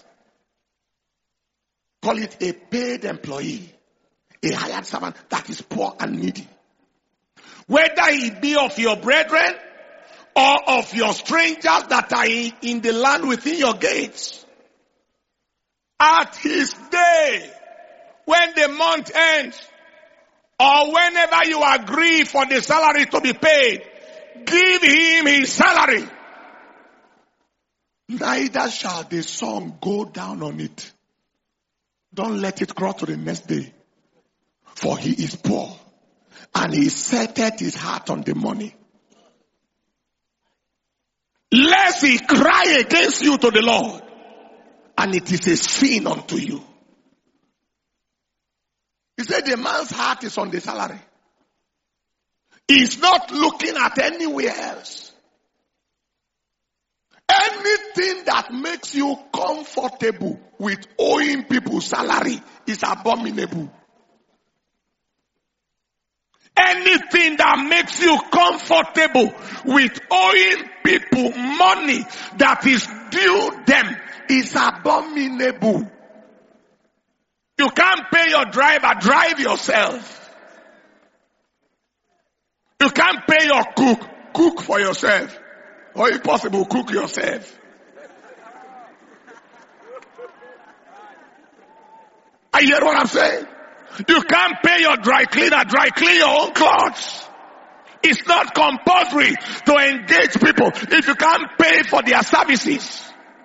Call it a paid employee, a hired servant that is poor and needy. Whether he be of your brethren or of your strangers that are in the land within your gates. At his day, when the month ends, or whenever you agree for the salary to be paid, give him his salary. Neither shall the sun go down on it. Don't let it cross to the next day. For he is poor, and he setteth his heart on the money. Lest he cry against you to the Lord, and it is a sin unto you. He said the man's heart is on the salary. He's not looking at anywhere else. Anything that makes you comfortable with owing people salary is abominable. Anything that makes you comfortable with owing people money that is due them is abominable. You can't pay your driver, drive yourself. You can't pay your cook, cook for yourself. Or if possible, cook yourself. I hear what I'm saying? You can't pay your dry cleaner, dry clean your own clothes. It's not compulsory to engage people if you can't pay for their services.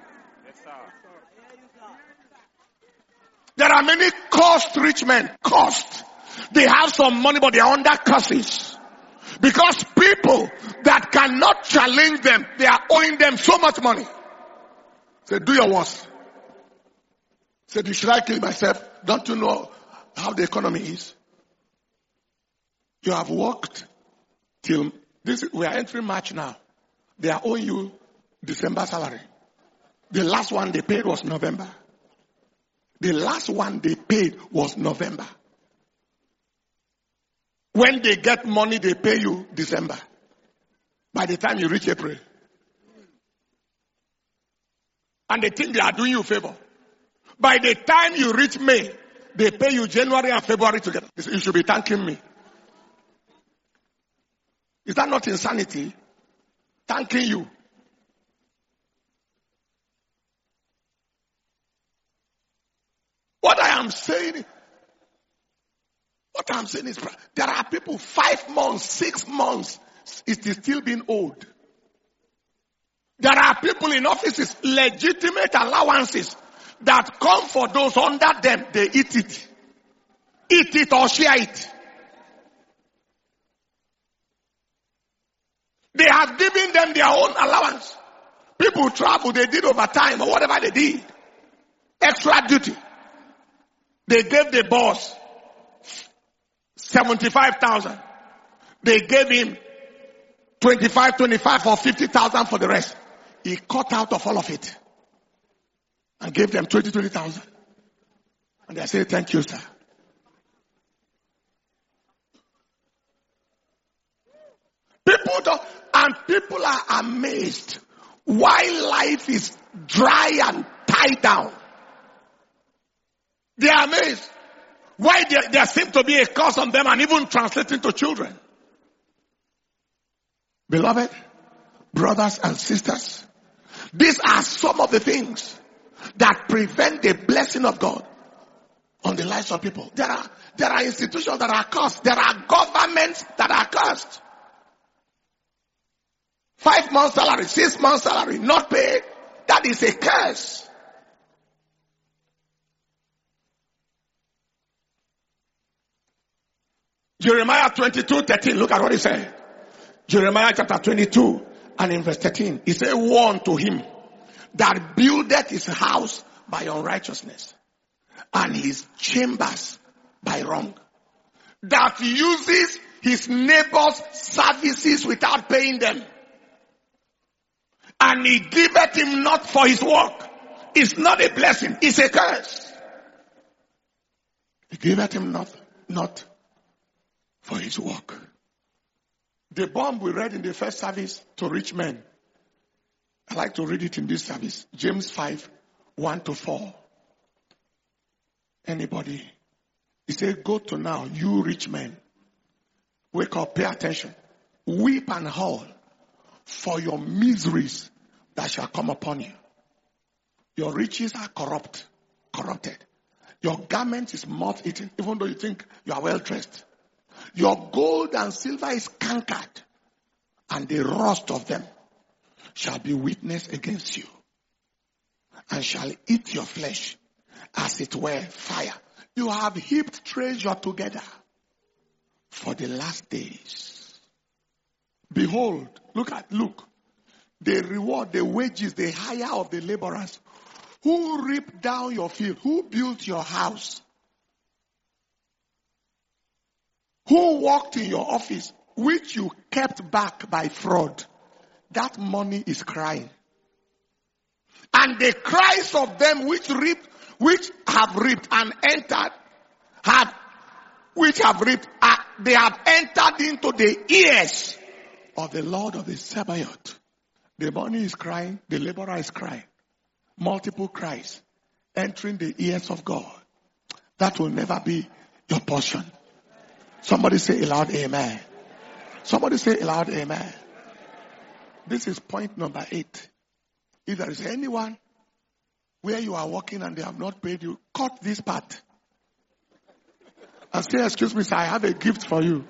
There are many cursed rich men. Cursed. They have some money but they are under curses. Because people that cannot challenge them, they are owing them so much money. Say, do your worst. Say, should I kill myself? Don't you know how the economy is? You have worked till this. We are entering March now. They are owing you December salary. The last one they paid was November. The last one they paid was November. When they get money, they pay you December. By the time you reach April. And they think they are doing you a favor. By the time you reach May, they pay you January and February together. You should be thanking me. Is that not insanity? Thanking you. What I'm saying is there are people 5 months, 6 months, it is still being owed. There are people in offices, legitimate allowances that come for those under them. They eat it. Eat it or share it. They have given them their own allowance. People travel, they did overtime or whatever they did. Extra duty. They gave the boss 75,000. They gave him 25 or 50,000 for the rest. He cut out of all of it and gave them 20,000. And they say, thank you, sir. People are amazed why life is dry and lie down. They are amazed. Why there seems to be a curse on them and even translating to children. Beloved, brothers and sisters, these are some of the things that prevent the blessing of God on the lives of people. There are institutions that are cursed. There are governments that are cursed. 5 months salary, 6 months salary, not paid. That is a curse. Jeremiah 22:13. Look at what he said. Jeremiah chapter 22 and in verse 13. He said, woe unto him that buildeth his house by unrighteousness and his chambers by wrong. That uses his neighbor's services without paying them. And he giveth him not for his work. It's not a blessing, it's a curse. He giveth him not for his work. The bomb we read in the first service to rich men. I like to read it in this service. James 5:1-4. Anybody? He said, go to now, you rich men. Wake up, pay attention. Weep and howl for your miseries that shall come upon you. Your riches are corrupted. Your garment is moth-eaten, even though you think you are well dressed. Your gold and silver is cankered, and the rust of them shall be witness against you, and shall eat your flesh as it were fire. You have heaped treasure together for the last days. Behold, look, the reward, the wages, the hire of the laborers who reaped down your field, who built your house, who worked in your office, which you kept back by fraud. That money is crying. And the cries of them which have reaped and entered, they have entered into the ears of the Lord of the Sabaoth. The money is crying, the laborer is crying. Multiple cries entering the ears of God. That will never be your portion. Somebody say aloud, amen. Somebody say aloud, amen. This is point number 8. If there is anyone where you are working and they have not paid you, cut this part. And say, excuse me, sir, I have a gift for you.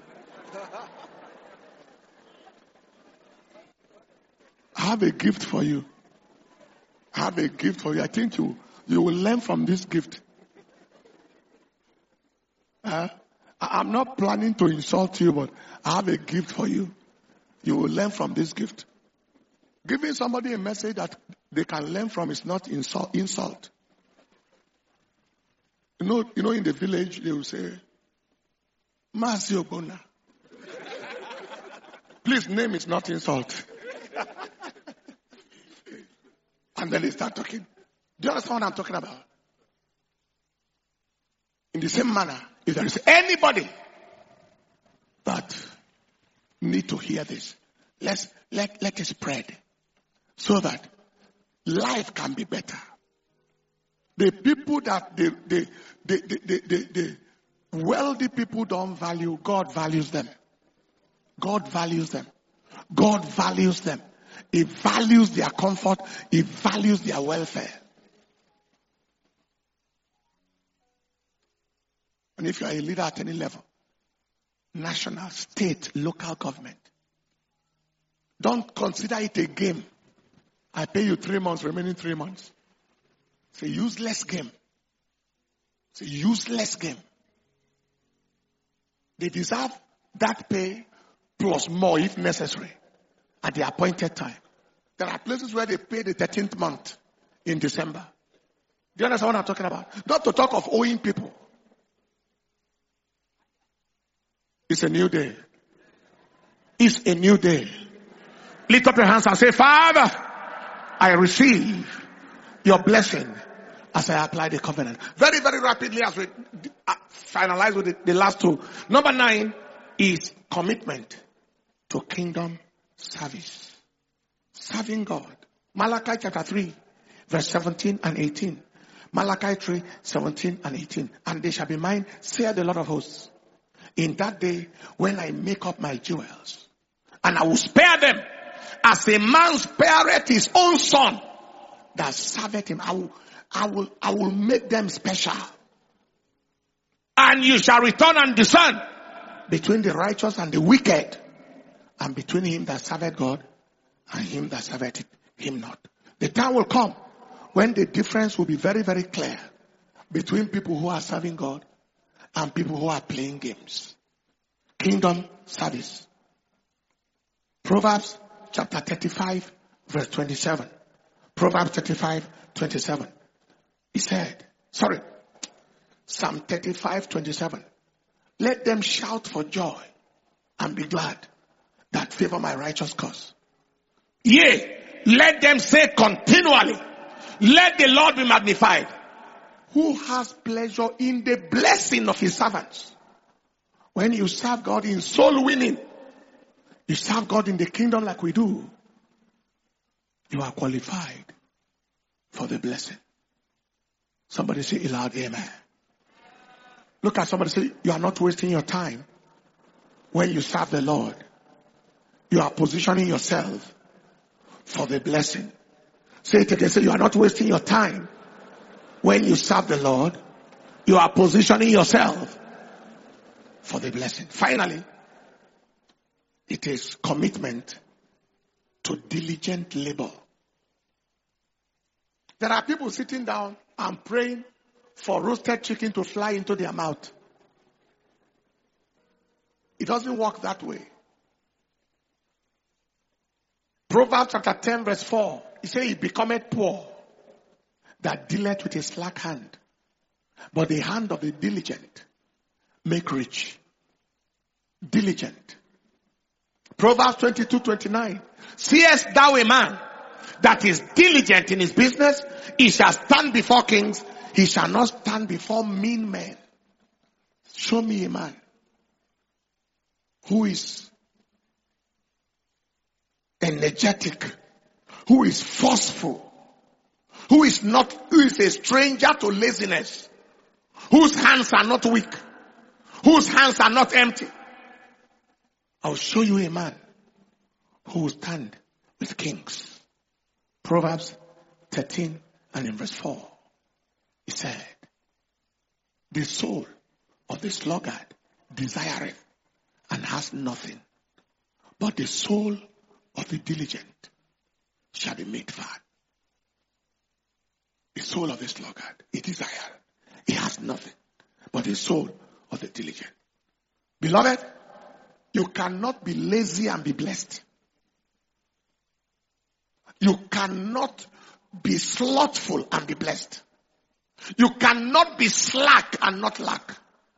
I have a gift for you. I have a gift for you. I think you will learn from this gift. I'm not planning to insult you, but I have a gift for you. You will learn from this gift. Giving somebody a message that they can learn from is not insult. You know, in the village, they will say, Masi Obona. Please, name is not insult. And then they start talking. Do you understand what I'm talking about? In the same manner, if there is anybody that need to hear this, let it spread so that life can be better. The people that the wealthy people don't value, God values them. God values them. God values them. He values their comfort. He values their welfare. And if you are a leader at any level, national, state, local government, don't consider it a game. I pay you 3 months, remaining 3 months. It's a useless game. It's a useless game. They deserve that pay plus more if necessary at the appointed time. There are places where they pay the 13th month in December. Do you understand what I'm talking about? Not to talk of owing people. It's a new day. It's a new day. Lift up your hands and say, Father, I receive your blessing as I apply the covenant. Very, very rapidly as we finalize with the last two. Number 9 is commitment to kingdom service. Serving God. Malachi chapter 3, verse 17 and 18. Malachi 3, 17 and 18. And they shall be mine, saith the Lord of hosts, in that day when I make up my jewels, and I will spare them as a man spareth his own son that serveth him. I will make them special. And you shall return and discern between the righteous and the wicked, and between him that serveth God and him that serveth him not. The time will come when the difference will be very, very clear between people who are serving God and people who are playing games. Kingdom service. Proverbs chapter 35 verse 27. Proverbs 35, 27. He said, Psalm 35, 27. Let them shout for joy and be glad that favor my righteous cause. Yea, let them say continually, let the Lord be magnified, who has pleasure in the blessing of his servants. When you serve God in soul winning, you serve God in the kingdom like we do, you are qualified for the blessing. Somebody say aloud, amen. Look at somebody, say, you are not wasting your time when you serve the Lord. You are positioning yourself for the blessing. Say it again, say, you are not wasting your time when you serve the Lord. You are positioning yourself for the blessing. Finally, it is commitment to diligent labor. There are people sitting down and praying for roasted chicken to fly into their mouth. It doesn't work that way. Proverbs chapter 10 verse 4. He says, he becometh poor that dealeth with a slack hand, but the hand of the diligent make rich. Diligent. Proverbs 22:29. Seest thou a man that is diligent in his business? He shall stand before kings. He shall not stand before mean men. Show me a man who is energetic, who is forceful, who is a stranger to laziness, whose hands are not weak, whose hands are not empty. I'll show you a man who will stand with kings. Proverbs 13 and in verse 4. He said, the soul of the sluggard desireth and has nothing, but the soul of the diligent shall be made fat. The soul of the sluggard, he desires, he has nothing, but the soul of the diligent. Beloved, you cannot be lazy and be blessed. You cannot be slothful and be blessed. You cannot be slack and not lack.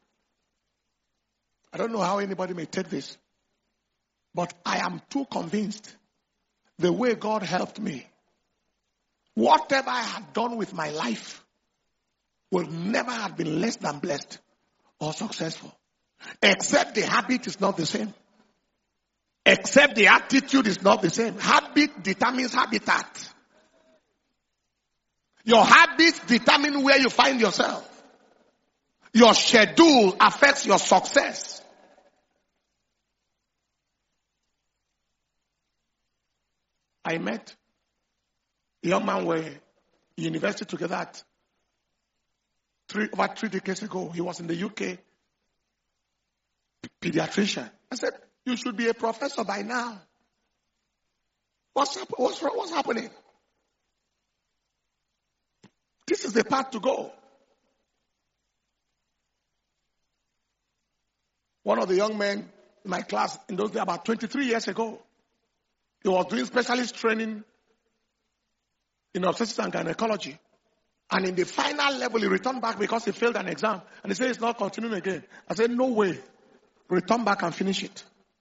I don't know how anybody may take this, but I am too convinced the way God helped me, whatever I had done with my life would never have been less than blessed or successful. Except the habit is not the same. Except the attitude is not the same. Habit determines habitat. Your habits determine where you find yourself. Your schedule affects your success. I met a young man we were in university together at over 3 decades ago. He was in the UK, pediatrician. I said, you should be a professor by now. What's happening? This is the path to go. One of the young men in my class in those days, about 23 years ago, he was doing specialist training in obstetrics and gynecology. And in the final level, he returned back because he failed an exam. And he said, it's not continuing again. I said, no way. Return back and finish it.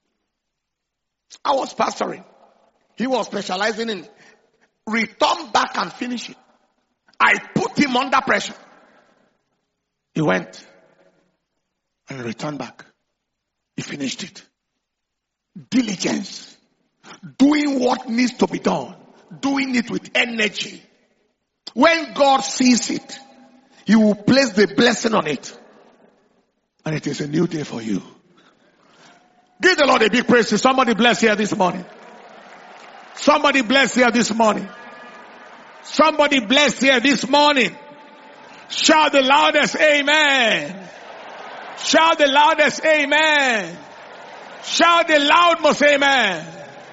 I was pastoring. He was specializing in return back and finish it. I put him under pressure. He went and returned back. He finished it. Diligence. Doing what needs to be done. Doing it with energy. When God sees it, He will place the blessing on it. And it is a new day for you. Give the Lord a big praise. Somebody bless here this morning. Somebody bless here this morning. Somebody bless here this morning. Shout the loudest amen. Shout the loudest amen. Shout the loudest amen.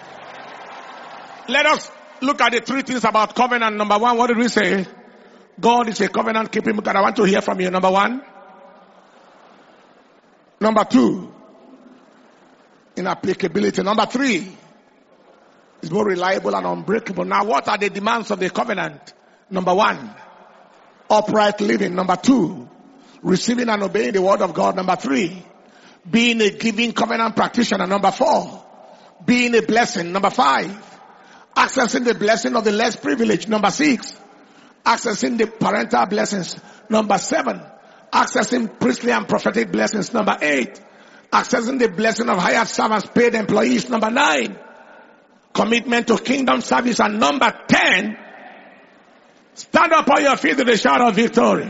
Let us look at the three things about covenant. Number one, what did we say? God is a covenant keeping God. I want to hear from you. Number one. Number two, in applicability. Number three, is more reliable and unbreakable. Now, what are the demands of the covenant? Number one, upright living. Number two, receiving and obeying the word of God. Number three, being a giving covenant practitioner. Number four, being a blessing. Number five, accessing the blessing of the less privileged. Number six, accessing the parental blessings. Number seven, accessing priestly and prophetic blessings. Number eight, accessing the blessing of hired servants, paid employees. Number nine, commitment to kingdom service. And number 10, stand up on your feet with a shout of victory.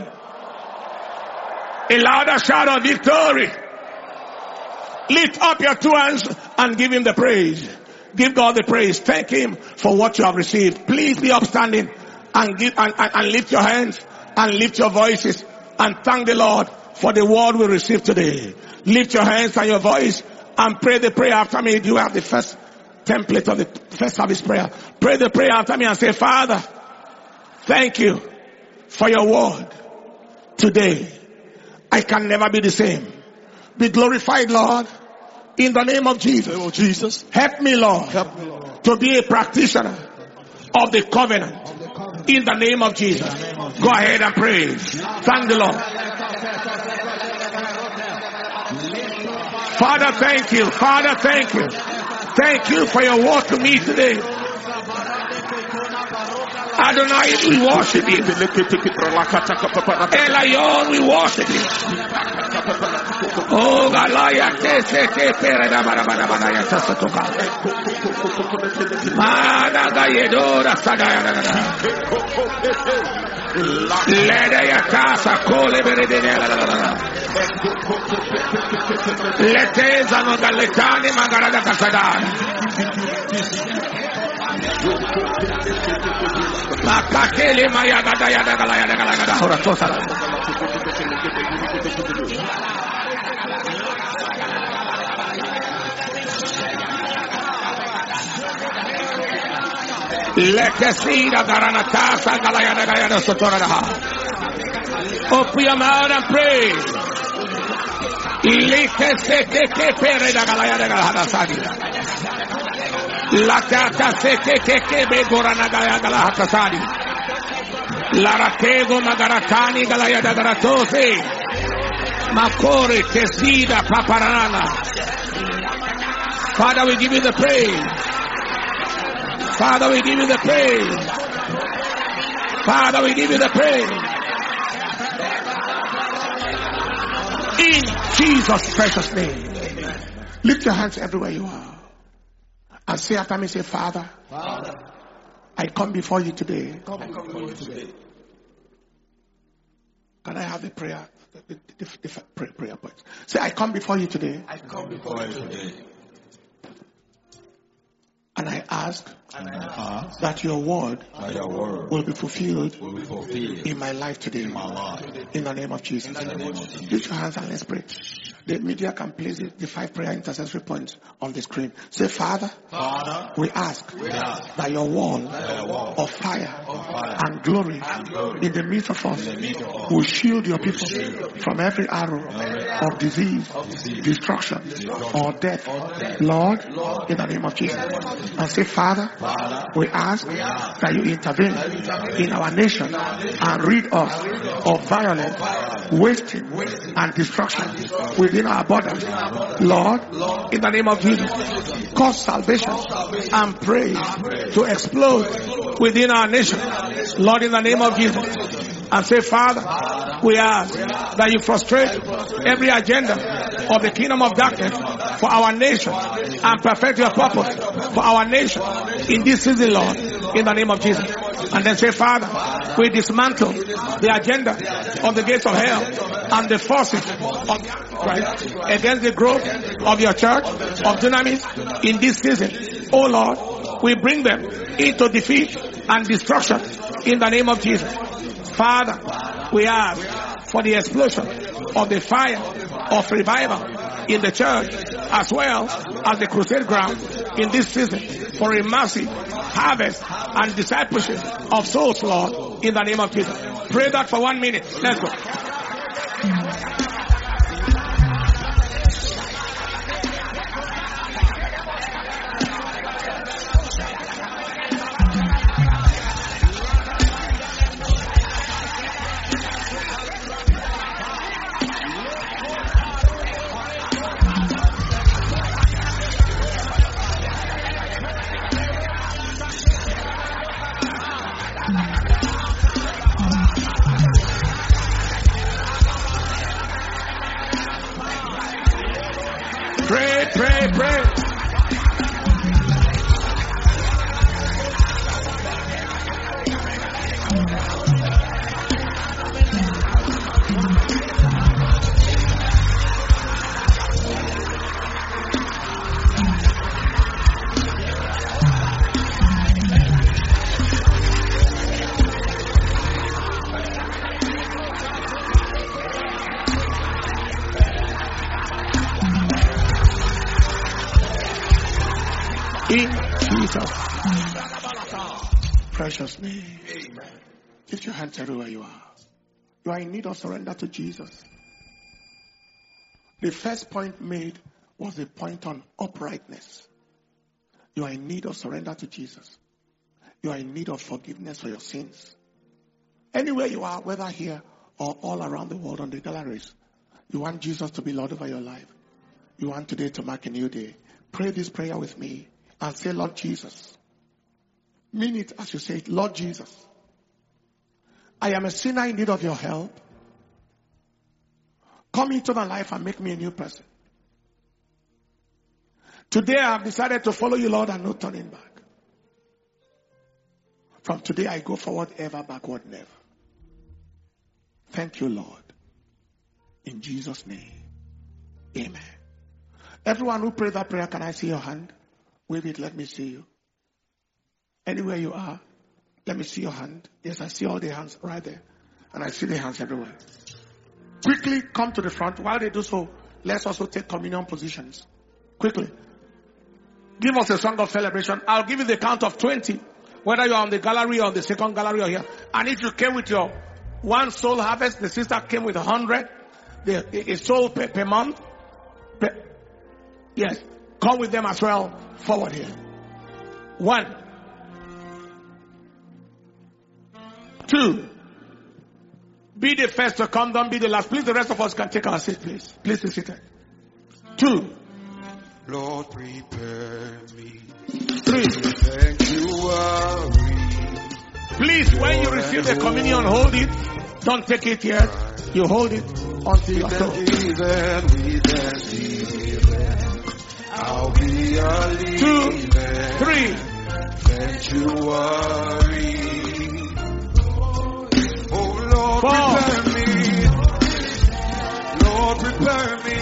A louder shout of victory. Lift up your two hands and give Him the praise. Give God the praise. Thank Him for what you have received. Please be upstanding and give and lift your hands and lift your voices and thank the Lord for the word we received today. Lift your hands and your voice and pray the prayer after me. Do you have the first template of the first service prayer? Pray the prayer after me and say, Father, thank you for your word today. I can never be the same. Be glorified, Lord, in the name of Jesus. Help me, Lord, to be a practitioner of the covenant in the name of Jesus. Go ahead and pray. Thank the Lord. Father, thank you. Father, thank you. Thank you for your word to me today. Adonai, we worship you. Elion, we worship you. Oh, Galaya, Makakele maya gada yada gala yada gala gada hora tosala. Lekesira garanata sa gala yada gala yada sotora daha. Open your mouth and pray. Lekesete ke pere da gala yada gala hada sadi. La tata se ke be gorana gala gala hakasadi. La ratego magaratani gala yada garatose. Makore kesida paparana. Father, we give you the praise. Father, we give you the praise. Father, we give you the praise. In Jesus' precious name. Lift your hands everywhere you are. And say after me, say, Father, I come before you today. Can I have the prayer? The prayer point. Say, I come before you today. I come before you today. And I ask that your word will be fulfilled in my life today. In the name of Jesus. Lift your hands and let's pray. The media can place the 5 prayer intercessory points on the screen. Say, Father, we ask that your wall of fire and glory in the midst of us will shield your people from every arrow of disease, destruction, or death. Lord, in the name of Jesus. And say, Father, we ask that you intervene in our nation and rid us of violence, wasting, and destruction within our borders. Lord, in the name of Jesus, cause salvation and praise to explode within our nation. Lord, in the name of Jesus. And say, Father, we ask that you frustrate every agenda of the kingdom of darkness for our nation and perfect your purpose for our nation in this season, Lord, in the name of Jesus. And then say, Father, we dismantle the agenda of the gates of hell and the forces of the Antichrist against the growth of your church, of Dunamis, in this season. Oh Lord, we bring them into defeat and destruction in the name of Jesus. Father, we ask for the explosion of the fire of revival in the church as well as the crusade ground in this season for a massive harvest and discipleship of souls, Lord, in the name of Jesus. Pray that for 1 minute. Let's go. Pray, pray, pray. In Jesus' precious name. Amen. Lift your hands everywhere you are. You are in need of surrender to Jesus. The first point made was a point on uprightness. You are in need of surrender to Jesus. You are in need of forgiveness for your sins. Anywhere you are, whether here or all around the world on the galleries, you want Jesus to be Lord over your life. You want today to mark a new day. Pray this prayer with me. And say, Lord Jesus. Mean it as you say it. Lord Jesus, I am a sinner in need of your help. Come into my life and make me a new person. Today I have decided to follow you, Lord, and no turning back. From today I go forward ever, backward never. Thank you, Lord. In Jesus' name. Amen. Everyone who prayed that prayer, can I see your hand? Wave it, let me see you. Anywhere you are, let me see your hand. Yes, I see all the hands right there. And I see the hands everywhere. Quickly come to the front. While they do so, let's also take communion positions. Quickly. Give us a song of celebration. I'll give you the count of 20. Whether you're on the gallery or the second gallery or here. And if you came with your one soul harvest, the sister came with 100. A soul per month. Yes. Come with them as well. Forward here. 1. 2. Be the first to come, don't be the last. Please, the rest of us can take our seat, please. Please be seated. 2. Lord, prepare me. 3. Sanctuary. Please, when you receive the communion, hold it. Don't take it yet. You hold it until you are told. I'll be a 2, 3. Sanctuary. Oh Lord, 4. prepare me. Lord, prepare me.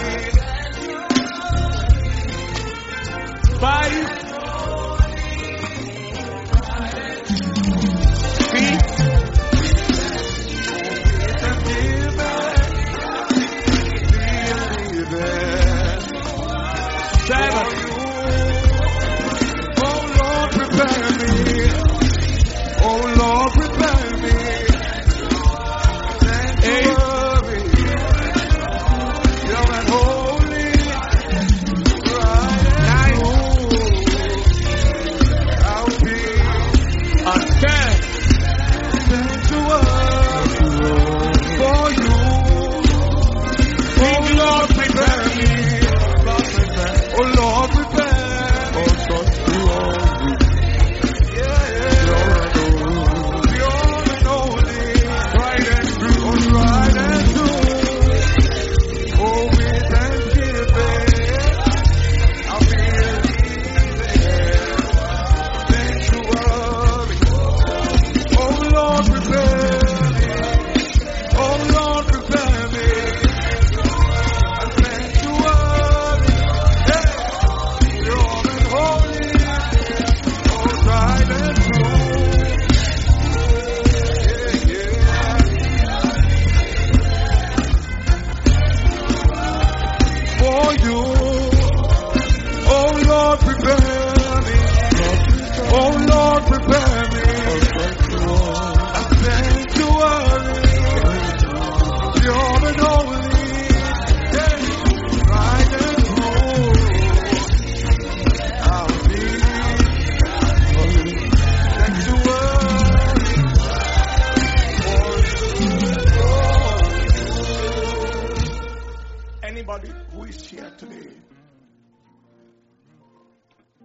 5. 6. 7.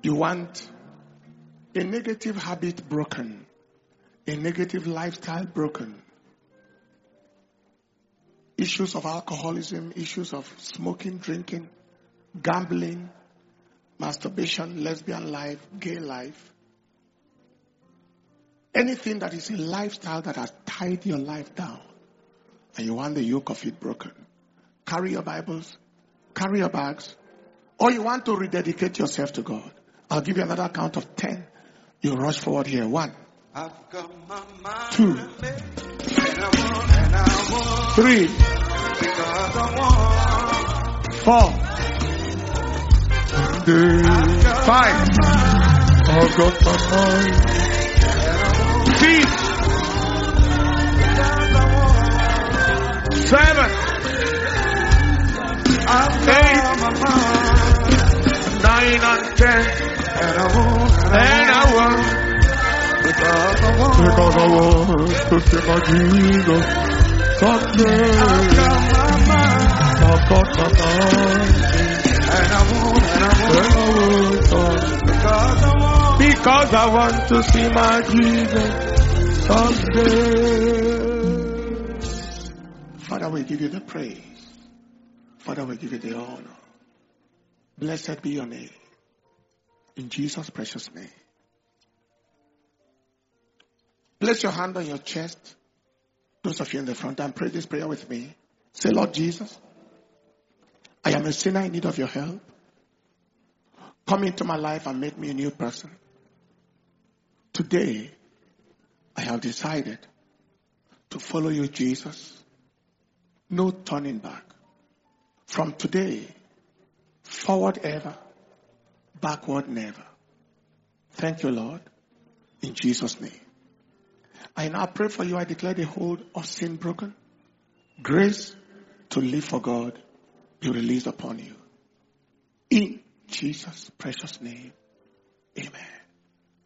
You want a negative habit broken, a negative lifestyle broken, issues of alcoholism, issues of smoking, drinking, gambling, masturbation, lesbian life, gay life. Anything that is a lifestyle that has tied your life down and you want the yoke of it broken. Carry your Bibles, carry your bags, or you want to rededicate yourself to God. I'll give you another count of 10. You rush forward here. 1, 2, 3, 4, 5. I've got my mind. 6, 7, 8, 9 and 10. And I want because I want to see my Jesus someday. I've got my mind. And I want because I want to see my Jesus someday. Father, we give you the praise. Father, we give you the honor. Blessed be your name. In Jesus' precious name. Place your hand on your chest. Those of you in the front, and pray this prayer with me. Say, Lord Jesus, I am a sinner in need of your help. Come into my life and make me a new person. Today, I have decided to follow you, Jesus. No turning back. From today, forward ever, backward never. Thank you, Lord. In Jesus' name. I now pray for you. I declare the hold of sin broken. Grace to live for God be released upon you. In Jesus' precious name.